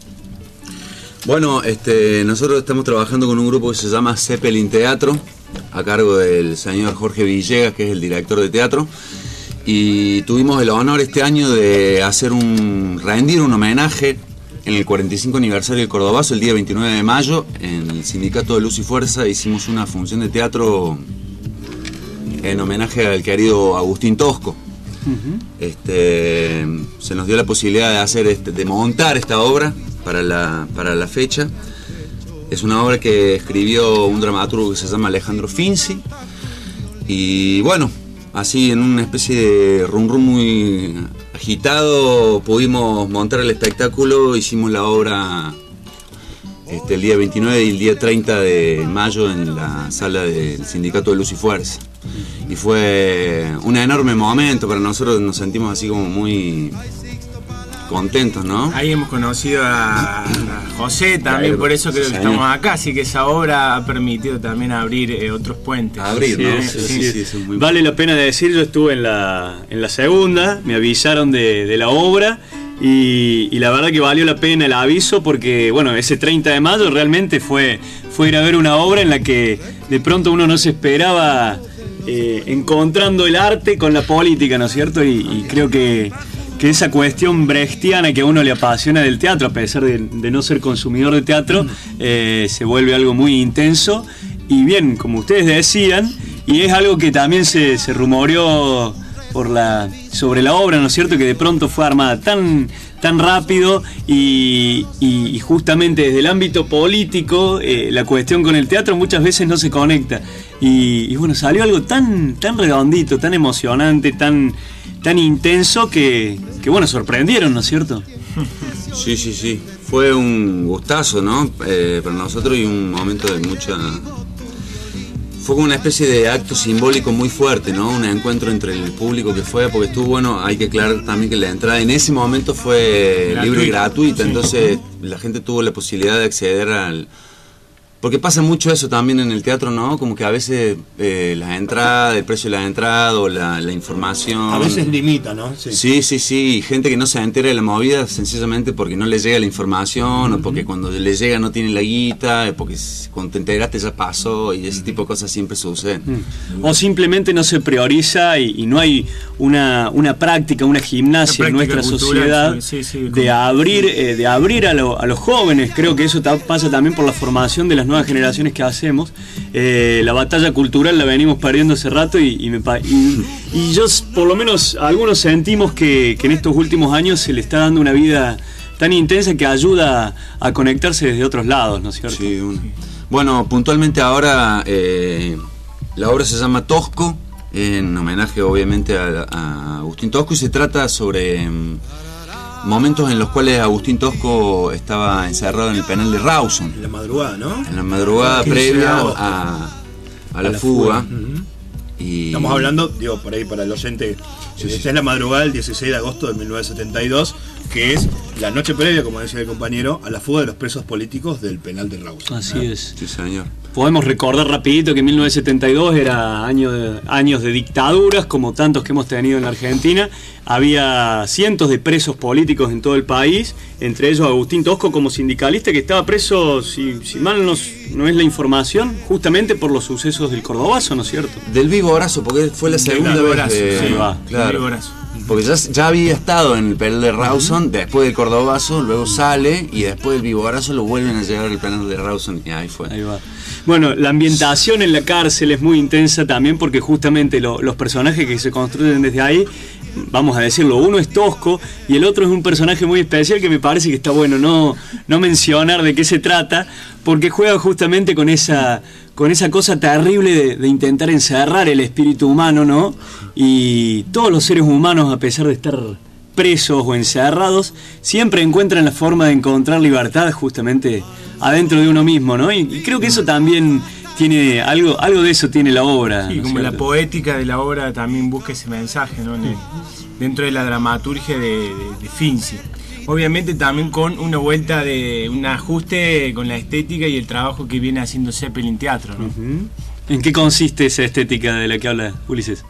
B: Bueno, este, nosotros estamos trabajando con un grupo que se llama Zeppelin Teatro, a cargo del señor Jorge Villegas, que es el director de teatro, y tuvimos el honor este año de hacer un rendir un homenaje en el cuarenta y cinco aniversario del Cordobazo, el día veintinueve de mayo, en el Sindicato de Luz y Fuerza. Hicimos una función de teatro en homenaje al querido Agustín Tosco. Uh-huh. Este, se nos dio la posibilidad de hacer este, de montar esta obra para la, para la fecha. Es una obra que escribió un dramaturgo que se llama Alejandro Finzi. Y bueno, así en una especie de rum rum muy agitado pudimos montar el espectáculo. Hicimos la obra este, el día veintinueve y el día treinta de mayo en la sala del Sindicato de Luz y Fuerza. Y fue un enorme momento para nosotros, nos sentimos así como muy contentos, ¿no?
N: Ahí hemos conocido a, a José también, claro, por eso creo que estamos acá, así que esa obra ha permitido también abrir eh, otros puentes.
B: Abrir, ¿no?
D: Sí, sí, sí, sí, sí, muy vale la pena decir, yo estuve en la, en la segunda, me avisaron de, de la obra y, y la verdad que valió la pena el aviso porque, bueno, ese treinta de mayo realmente fue, fue ir a ver una obra en la que de pronto uno no se esperaba eh, encontrando el arte con la política, ¿no es cierto? Y, y creo que que esa cuestión brechtiana que a uno le apasiona del teatro, a pesar de, de no ser consumidor de teatro, eh, se vuelve algo muy intenso. Y bien, como ustedes decían, y es algo que también se, se rumoreó por la, sobre la obra, ¿no es cierto? Que de pronto fue armada tan, tan rápido y, y, y justamente desde el ámbito político eh, la cuestión con el teatro muchas veces no se conecta. Y, y bueno, salió algo tan, tan redondito, tan emocionante, tan, tan intenso que, que bueno, sorprendieron, ¿no es cierto?
B: Sí, sí, sí. Fue un gustazo, ¿no? Eh, para nosotros y un momento de mucha... Fue como una especie de acto simbólico muy fuerte, ¿no? Un encuentro entre el público que fue, porque estuvo, bueno, hay que aclarar también que la entrada en ese momento fue gratuita. libre y gratuita, sí. Entonces la gente tuvo la posibilidad de acceder al... Porque pasa mucho eso también en el teatro, ¿no? Como que a veces eh, las entradas, el precio de las entradas o la, la información...
E: A veces limita, ¿no? Sí,
B: sí, sí, sí. Gente que no se entera de la movida sencillamente porque no le llega la información, uh-huh. o porque cuando le llega no tiene la guita, porque cuando te enteraste ya pasó, y ese tipo de cosas siempre suceden.
D: Uh-huh. O simplemente no se prioriza y, y no hay una, una práctica, una gimnasia en nuestra cultural, sociedad sí, sí, de abrir, eh, de abrir a, lo, a los jóvenes. Creo que eso ta- pasa también por la formación de las nuevas generaciones que hacemos. Eh, la batalla cultural la venimos perdiendo hace rato y, y, me, y, y yo por lo menos algunos sentimos que, que en estos últimos años se le está dando una vida tan intensa que ayuda a, a conectarse desde otros lados, ¿no es cierto?
B: Sí, bueno, bueno puntualmente ahora eh, la obra se llama Tosco, en homenaje obviamente a, a Agustín Tosco, y se trata sobre um, momentos en los cuales Agustín Tosco estaba encerrado en el penal de Rawson.
E: En la madrugada, ¿no?
B: En la madrugada previa a, a la, a la fuga. fuga. Uh-huh. Y...
E: Estamos hablando, digo, por ahí para el oyente, sí, esta sí. es la madrugada del dieciséis de agosto de mil novecientos setenta y dos, que es la noche previa, como decía el compañero, a la fuga de los presos políticos del penal de Rawson.
D: Así ah, es.
B: Sí, señor.
D: Podemos recordar rapidito que mil novecientos setenta y dos era año de, años de dictaduras, como tantos que hemos tenido en la Argentina. Había cientos de presos políticos en todo el país, entre ellos Agustín Tosco como sindicalista, que estaba preso, si, si mal no, no es la información, justamente por los sucesos del Cordobazo, ¿no es cierto?
B: Del Viborazo, porque fue la segunda vez.
D: Viborazo,
B: de,
D: sí, va.
B: Claro. Viborazo. Porque ya, ya había estado en el penal de Rawson, uh-huh. después del Cordobazo, luego sale y después del Viborazo lo vuelven a llevar al penal de Rawson y ahí fue.
D: Ahí va. Bueno, la ambientación en la cárcel es muy intensa también porque justamente lo, los personajes que se construyen desde ahí, vamos a decirlo, uno es Tosco y el otro es un personaje muy especial que me parece que está bueno no, no mencionar de qué se trata, porque juega justamente con esa, con esa cosa terrible de, de intentar encerrar el espíritu humano, ¿no? Y todos los seres humanos, a pesar de estar presos o encerrados, siempre encuentran la forma de encontrar libertad justamente adentro de uno mismo, ¿no? Y, y creo que eso también tiene algo, algo de eso tiene la obra.
N: Sí,
D: ¿no
N: como
D: cierto?
N: La poética de la obra también busca ese mensaje, ¿no? En el, dentro de la dramaturgia de, de, de Finzi. Obviamente también con una vuelta de un ajuste con la estética y el trabajo que viene haciendo Zeppelin Teatro, ¿no?
D: Uh-huh. ¿En qué consiste esa estética de la que habla Ulises?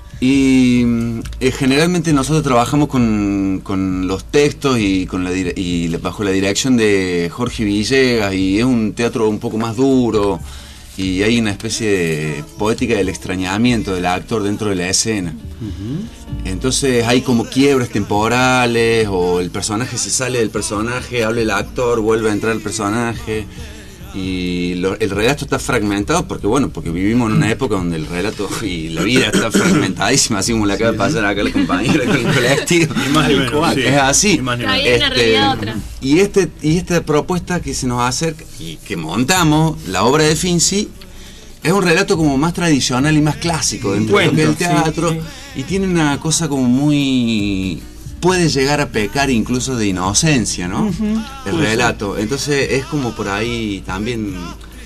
B: Y eh, generalmente nosotros trabajamos con, con los textos y, con la, y bajo la dirección de Jorge Villegas, y es un teatro un poco más duro y hay una especie de poética del extrañamiento del actor dentro de la escena. Uh-huh. Entonces hay como quiebres temporales, o el personaje se sale del personaje, habla el actor, vuelve a entrar el personaje. Y lo, el relato está fragmentado porque, bueno, porque vivimos en una época donde el relato y la vida está fragmentadísima, así como le acaba de pasar acá a la compañera con el colectivo.
E: Y más y menos, sí.
B: Es así.
M: Y más y menos. Hay una realidad otra.
B: Y, este, y esta propuesta que se nos acerca y que montamos, la obra de Finzi, es un relato como más tradicional y más clásico dentro de lo que es el teatro, sí, sí. Y tiene una cosa como muy... puede llegar a pecar incluso de inocencia, ¿no? Uh-huh. El relato. Entonces es como por ahí también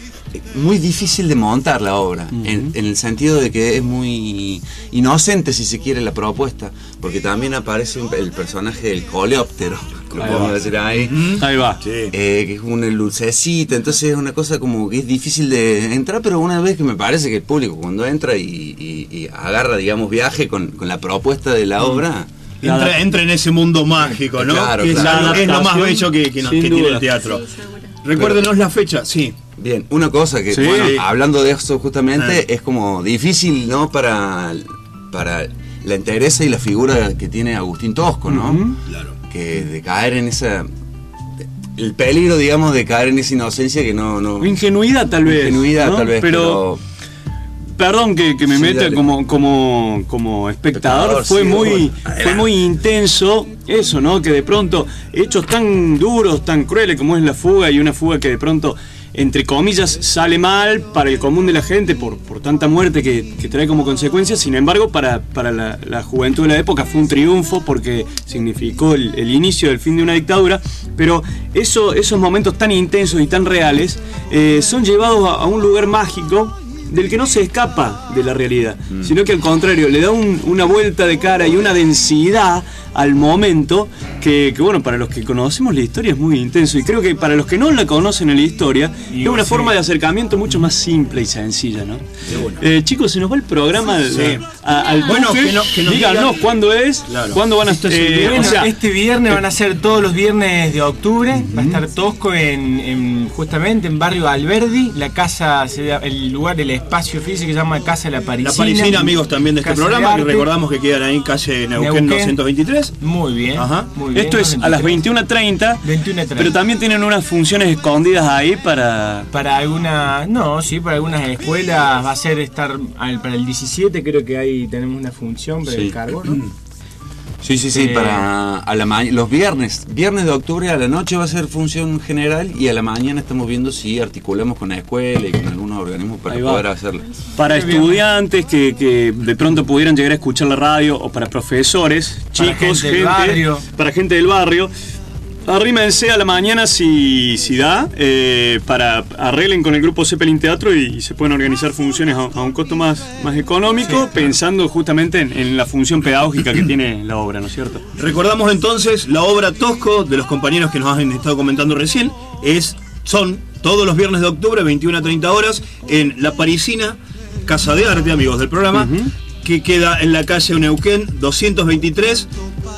B: muy difícil de montar la obra, uh-huh. en, en el sentido de que es muy inocente, si se quiere, la propuesta, porque también aparece el personaje del coleóptero, lo podemos decir ahí.
D: Uh-huh. Ahí va.
B: Sí. Eh, que es una lucecita, entonces es una cosa como que es difícil de entrar, pero una vez que me parece que el público cuando entra y, y, y agarra, digamos, viaje con, con la propuesta de la uh-huh. obra...
E: Entra, entra en ese mundo mágico, ¿no?
B: Claro,
E: que
B: claro.
E: Es, es lo más bello que, que, nos, que tiene el teatro. Sí, recuérdenos Pero, la fecha, sí.
B: Bien, una cosa que, sí. bueno, hablando de eso justamente, ah. es como difícil, ¿no? Para, para la entereza y la figura que tiene Agustín Tosco, ¿no?
E: Uh-huh. Claro.
B: Que de caer en esa... el peligro, digamos, de caer en esa inocencia que no... no
D: ingenuidad, tal vez.
B: Ingenuidad,
D: ¿no?
B: tal vez,
D: pero... pero... perdón que, que me
B: Sí,
D: meta
B: dale.
D: como, como, como espectador,
B: Espectador,
D: fue
B: sí,
D: muy,
B: bueno.
D: fue
B: Adelante.
D: muy intenso eso, ¿no? Que de pronto, hechos tan duros, tan crueles como es la fuga, y una fuga que de pronto, entre comillas, sale mal para el común de la gente por, por tanta muerte que, que trae como consecuencia. Sin embargo, para, para la, la juventud de la época fue un triunfo porque significó el, el inicio del fin de una dictadura. Pero eso, esos momentos tan intensos y tan reales eh, son llevados a, a un lugar mágico del que no se escapa de la realidad, mm. sino que al contrario, le da un, una vuelta de cara y una densidad al momento que, que, bueno, para los que conocemos la historia es muy intenso, y creo que para los que no la conocen en la historia, y es una sí. forma de acercamiento mucho más simple y sencilla, ¿no? Bueno. Eh, chicos, se nos va el programa sí. eh, a, al
E: bueno, que no, que nos
D: díganos
E: digan...
D: cuándo es, claro. cuándo van a estar.
N: Eh,
D: eh,
N: bueno,
D: o sea,
N: este viernes van a ser todos los viernes de octubre, uh-huh. va a estar Tosco en, en justamente en Barrio Alberdi, la casa, el lugar, el espacio físico que se llama Casa La Parisina.
E: La Parisina, amigos también de este
N: Casa
E: programa,
N: de
E: que recordamos que quedan ahí en calle Neuquén, Neuquén doscientos veintitrés.
N: Muy bien.
E: Ajá.
N: Muy bien.
D: Esto es a las veintiuna treinta, pero también tienen unas funciones escondidas ahí para...
N: Para algunas, no, sí, para algunas escuelas va a ser estar, para el diecisiete creo que ahí tenemos una función para sí. el cargo, ¿no?
B: Sí, sí, sí, eh, para a la ma- los viernes, viernes de octubre a la noche va a ser función general, y a la mañana estamos viendo si articulamos con la escuela y con algunos organismos para poder hacerlo.
D: Para estudiantes que, que de pronto pudieran llegar a escuchar la radio, o para profesores,
N: para
D: chicos,
N: gente,
D: gente
N: del barrio.
D: para gente del barrio. Arrímense a la mañana si, si da, eh, para arreglen con el grupo Zeppelin Teatro y, y se pueden organizar funciones a, a un costo más, más económico, sí, pensando justamente en, en la función pedagógica que tiene la obra, ¿no es cierto?
E: Recordamos entonces la obra Tosco de los compañeros que nos han estado comentando recién, es, son todos los viernes de octubre, veintiuna a treinta horas, en La Parisina, Casa de Arte, amigos del programa, uh-huh. que queda en la calle Neuquén doscientos veintitrés.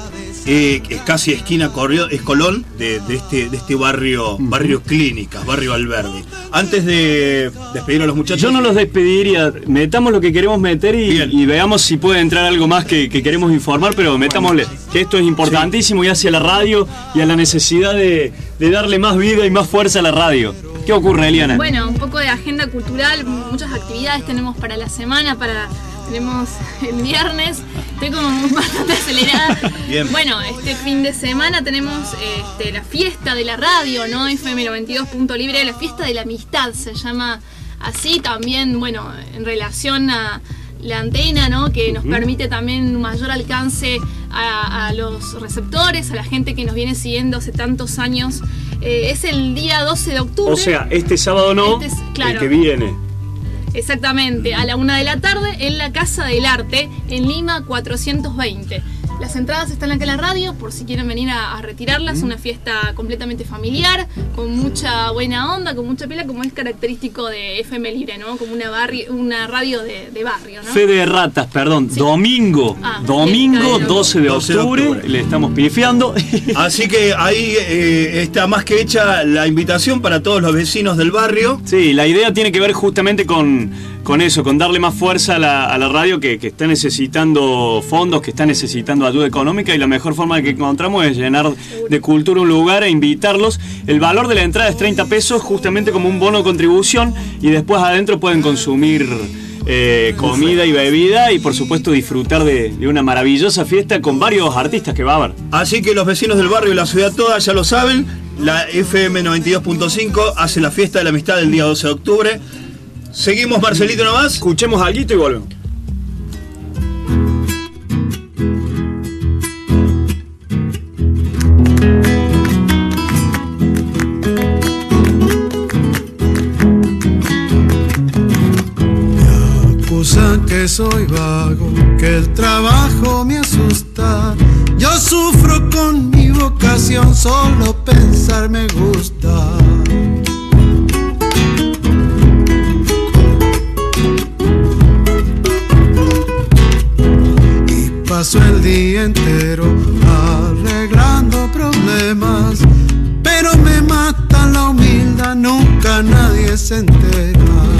E: Eh, es casi esquina Correo, es Colón de, de, este, de este barrio, barrio Clínicas, barrio Alberdi. Antes de despedir a los muchachos,
D: yo no los despediría, metamos lo que queremos meter y, y veamos si puede entrar algo más que, que queremos informar, pero metámosle, que esto es importantísimo, sí. y hacia la radio y a la necesidad de, de darle más vida y más fuerza a la radio. ¿Qué ocurre, Eliana?
M: Bueno, un poco de agenda cultural, muchas actividades tenemos para la semana, para... Tenemos el viernes, estoy como bastante acelerada. Bien. Bueno, este fin de semana tenemos este, la fiesta de la radio, ¿no? F M noventa y dos punto libre, la fiesta de la amistad se llama así. También, bueno, en relación a la antena, ¿no? Que nos uh-huh. permite también un mayor alcance a, a los receptores, a la gente que nos viene siguiendo hace tantos años. Eh, es el día doce de octubre.
D: O sea, este sábado no, este es, claro, el que viene.
M: Exactamente, a la una de la tarde en la Casa del Arte, en Lima cuatrocientos veinte. Las entradas están acá en la radio, por si quieren venir a, a retirarlas. Una fiesta completamente familiar, con mucha buena onda, con mucha pila, como es característico de F M Libre, ¿no? Como una, barrio, una radio de, de barrio, ¿no?
D: Fe de ratas, perdón, sí. domingo, ah, domingo doce de octubre, le estamos pifiando.
E: Así que ahí eh, está más que hecha la invitación para todos los vecinos del barrio.
D: Sí, la idea tiene que ver justamente con, con eso, con darle más fuerza a la, a la radio que, que está necesitando fondos, que está necesitando ayuda económica, y la mejor forma que encontramos es llenar de cultura un lugar e invitarlos. El valor de la entrada es treinta pesos, justamente como un bono de contribución, y después adentro pueden consumir eh, comida y bebida, y por supuesto disfrutar de, de una maravillosa fiesta con varios artistas que va a haber.
E: Así que los vecinos del barrio y la ciudad toda ya lo saben, la F M noventa y dos punto cinco hace la fiesta de la amistad el día doce de octubre. Seguimos, Marcelito, nomás.
D: Escuchemos algo y volvemos.
I: Que soy vago, que el trabajo me asusta. Yo sufro con mi vocación, solo pensar me gusta. Y paso el día entero arreglando problemas, pero me mata la humildad, nunca nadie se entera.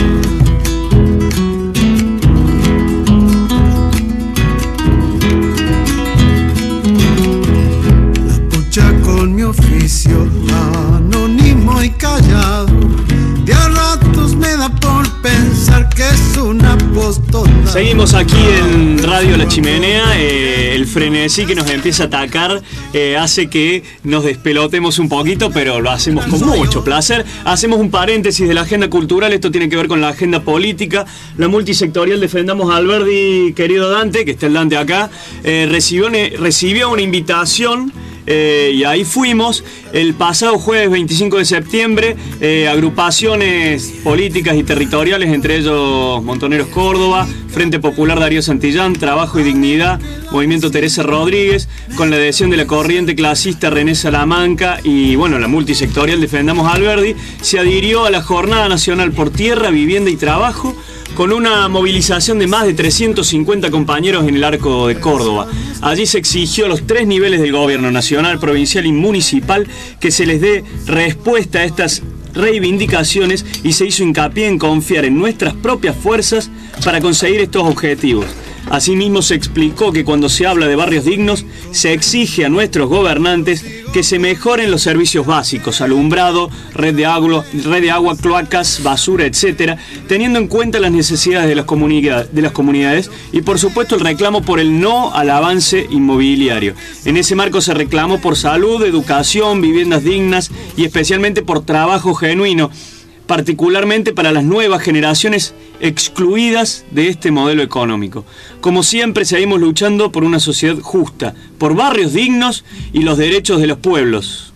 I: Con mi oficio anónimo y callado, de a ratos me da por pensar que que es una postona.
D: Seguimos aquí en Radio La Chimenea. Eh, el frenesí que nos empieza a atacar eh, hace que nos despelotemos un poquito, pero lo hacemos con mucho placer. Hacemos un paréntesis de la agenda cultural. Esto tiene que ver con la agenda política. La multisectorial Defendamos a Alberdi, querido Dante, que está el Dante acá, eh, recibió, recibió una invitación. Eh, y ahí fuimos el pasado jueves veinticinco de septiembre, eh, agrupaciones políticas y territoriales, entre ellos Montoneros Córdoba, Frente Popular Darío Santillán, Trabajo y Dignidad, Movimiento Teresa Rodríguez, con la adhesión de la corriente clasista René Salamanca y bueno, la multisectorial Defendamos a Alberdi, se adhirió a la Jornada Nacional por Tierra, Vivienda y Trabajo, con una movilización de más de trescientos cincuenta compañeros en el Arco de Córdoba. Allí se exigió a los tres niveles del gobierno nacional, provincial y municipal que se les dé respuesta a estas reivindicaciones y se hizo hincapié en confiar en nuestras propias fuerzas para conseguir estos objetivos. Asimismo se explicó que cuando se habla de barrios dignos se exige a nuestros gobernantes que se mejoren los servicios básicos, alumbrado, red de agua, red de agua, cloacas, basura, etcétera, teniendo en cuenta las necesidades de las, comunidad, de las comunidades y por supuesto el reclamo por el no al avance inmobiliario. En ese marco se reclamó por salud, educación, viviendas dignas y especialmente por trabajo genuino, particularmente para las nuevas generaciones excluidas de este modelo económico. Como siempre, seguimos luchando por una sociedad justa, por barrios dignos y los derechos de los pueblos.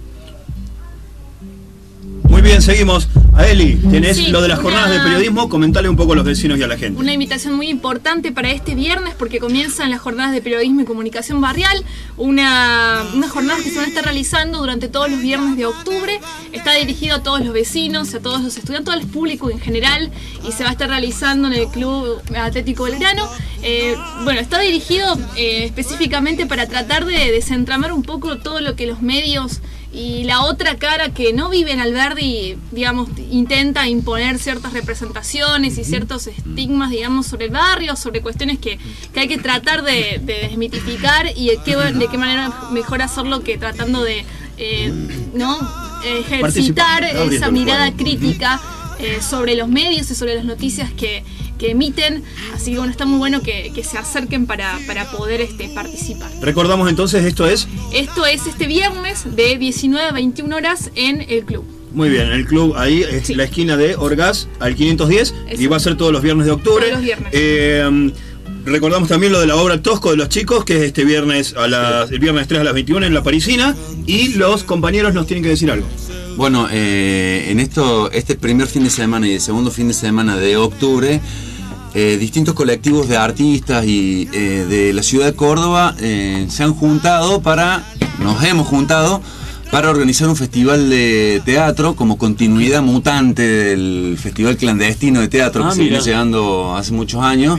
E: Muy bien, seguimos. Aeli, tenés
M: Sí,
E: lo de las
M: una-
E: jornadas de periodismo, comentale un poco a los vecinos y a la gente.
M: Una invitación muy importante para este viernes porque comienzan las jornadas de periodismo y comunicación barrial, una, unas jornadas que se van a estar realizando durante todos los viernes de octubre. Está dirigido a todos los vecinos, a todos los estudiantes, al público en general y se va a estar realizando en el Club Atlético Belgrano. Eh, bueno, está dirigido eh, específicamente para tratar de desentramar un poco todo lo que los medios y la otra cara que no vive en Alberdi, digamos, intenta imponer ciertas representaciones y ciertos estigmas, digamos, sobre el barrio, sobre cuestiones que, que hay que tratar de, de desmitificar y de qué, de qué manera mejor hacerlo que tratando de eh, ¿no? ejercitar esa mirada crítica eh, sobre los medios y sobre las noticias que, que emiten. Así que bueno, está muy bueno que, que se acerquen para, para poder este, participar.
E: Recordamos entonces, esto es...
M: Esto es este viernes de diecinueve a veintiuna horas en el club.
E: Muy bien, el club ahí es
M: Sí.
E: la esquina de Orgaz al quinientos diez
M: Eso.
E: y va a ser todos los viernes de octubre.
M: Todos los viernes.
E: Eh, recordamos también lo de la obra Tosco de los chicos, que es este viernes a las, el viernes tres a las veintiuna en La Parisina, y los compañeros nos tienen que decir algo.
B: Bueno, eh, en esto, este primer fin de semana y el segundo fin de semana de octubre, eh, distintos colectivos de artistas y eh, de la ciudad de Córdoba eh, se han juntado para, nos hemos juntado para organizar un festival de teatro como continuidad mutante del festival clandestino de teatro
D: Ah,
B: que se viene
D: mira.
B: llevando hace muchos años.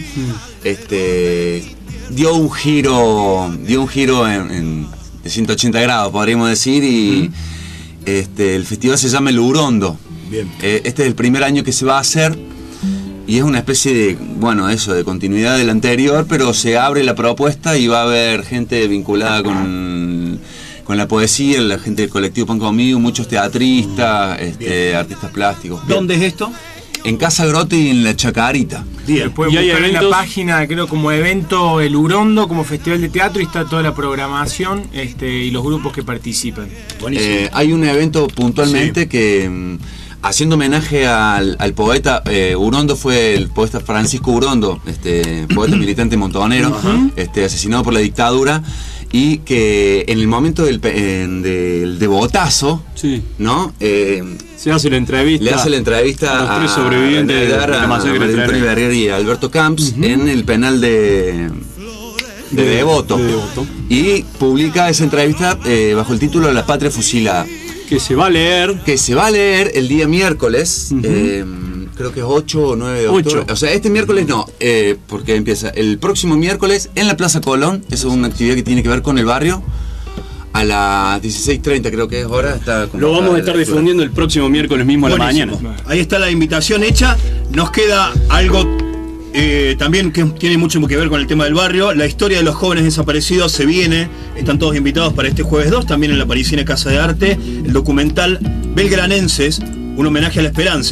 B: Este dio un giro, dio un giro en, en de ciento ochenta grados, podríamos decir, y este, el festival se llama El Urondo.
E: Bien.
B: Eh, este es el primer año que se va a hacer y es una especie de, bueno, eso, de continuidad del anterior, pero se abre la propuesta y va a haber gente vinculada con, con la poesía, la gente del colectivo Pan Conmigo, muchos teatristas, este, artistas plásticos. Bien.
E: ¿Dónde es esto?
B: En Casa Grote y en La Chacarita.
E: Bien.
N: Pueden
D: Y hay
N: buscar en la
D: eventos-
N: página, creo, como evento El Urondo, como festival de teatro, y está toda la programación este, y los grupos que participan.
E: Buenísimo.
B: Eh, hay un evento puntualmente
E: Sí.
B: que, mm, haciendo homenaje al, al poeta, eh, Urondo fue el poeta Francisco Urondo, este, poeta militante montonero, este, asesinado por la dictadura, y que en el momento del, pe- en- del de botazo,
D: Sí.
B: ¿no? Eh,
D: Se hace la entrevista.
B: le hace la entrevista
D: a los tres
B: a
D: sobrevivientes
B: René
D: de
B: Gar,
D: la
B: a
D: masacre de
B: María Antonio
D: Trenes.
B: Verguer y a Alberto Camps en el penal de, de,
D: De-
B: Devoto.
D: de Devoto.
B: Y publica esa entrevista eh, bajo el título La Patria Fusilada,
D: Que se va a leer.
B: que se va a leer el día miércoles,
D: Ujú.
B: eh, creo que es ocho o nueve de octubre.
D: Ocho.
B: O sea, este miércoles no, eh, porque empieza el próximo miércoles en la Plaza Colón. Eso es una actividad que tiene que ver con el barrio. A las dieciséis treinta creo que es hora. Está
D: Lo vamos a estar difundiendo el próximo miércoles mismo a la
E: Buenísimo.
D: mañana.
E: Ahí está la invitación hecha. Nos queda algo eh, también que tiene mucho que ver con el tema del barrio. La historia de los jóvenes desaparecidos se viene. Están todos invitados para este jueves dos, también en la Parisina Casa de Arte. El documental Belgranenses, un homenaje a la esperanza.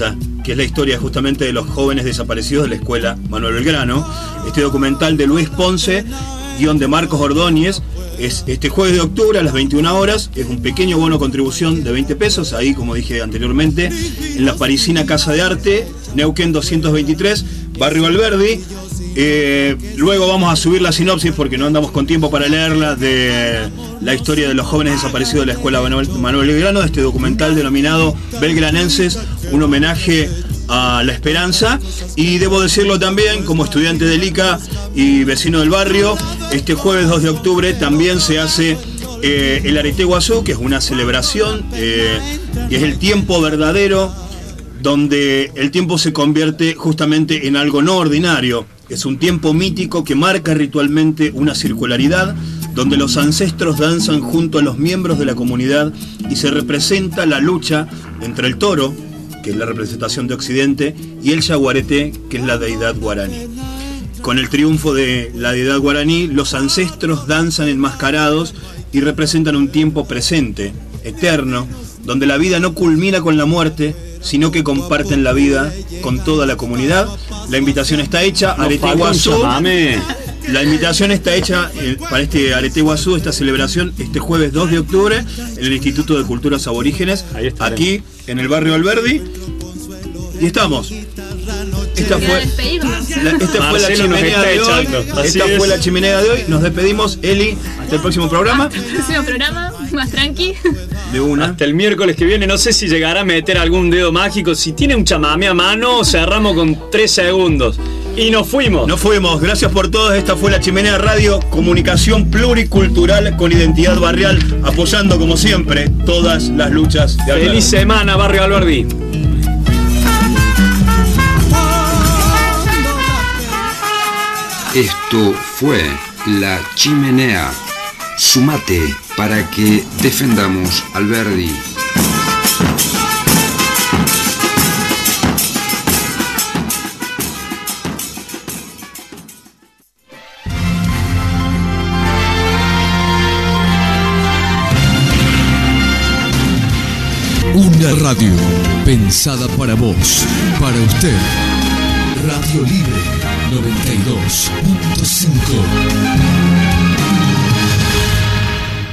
E: que es la historia justamente de los jóvenes desaparecidos de la escuela Manuel Belgrano. Este documental de Luis Ponce, guión de Marcos Ordóñez, es este jueves de octubre a las veintiuna horas. Es un pequeño bono contribución de veinte pesos, ahí como dije anteriormente, en la parisina Casa de Arte, Neuquén doscientos veintitrés, Barrio Alberdi. Eh, luego vamos a subir la sinopsis, porque no andamos con tiempo para leerla, de la historia de los jóvenes desaparecidos de la escuela Manuel, Manuel Belgrano, de este documental denominado Belgranenses, un homenaje a la esperanza. Y debo decirlo también, como estudiante del I C A y vecino del barrio, este jueves dos de octubre también se hace eh, el Arete Guazú, que es una celebración, eh, y es el tiempo verdadero, donde el tiempo se convierte justamente en algo no ordinario. Es un tiempo mítico que marca ritualmente una circularidad, donde los ancestros danzan junto a los miembros de la comunidad y se representa la lucha entre el toro, que es la representación de Occidente, y el yaguareté, que es la deidad guaraní. Con el triunfo de la deidad guaraní, los ancestros danzan enmascarados y representan un tiempo presente, eterno, donde la vida no culmina con la muerte, sino que comparten la vida con toda la comunidad. La invitación está hecha, Arete Guazú. La invitación está hecha eh, para este Arete Guazú, esta celebración, este jueves dos de octubre, en el Instituto de Culturas Aborígenes, aquí en el barrio Alberdi. Y estamos. Esta fue la, esta fue la chimenea de hoy. Esta fue la chimenea de hoy. Nos despedimos, Eli. Hasta el próximo programa.
M: Hasta el próximo programa, más tranqui.
E: De una.
D: Hasta el miércoles que viene. No sé si llegará a meter algún dedo mágico. Si tiene un chamamé a mano, cerramos con tres segundos. Y nos fuimos.
E: Nos fuimos. Gracias por todos. Esta fue la Chimenea Radio, comunicación pluricultural con identidad barrial, apoyando como siempre todas las luchas de Alberdi.
D: Feliz semana, Barrio Alberdi.
O: Esto fue La Chimenea. Sumate para que defendamos Alberdi.
I: Una radio pensada para vos, para usted. Radio Libre noventa y dos punto cinco.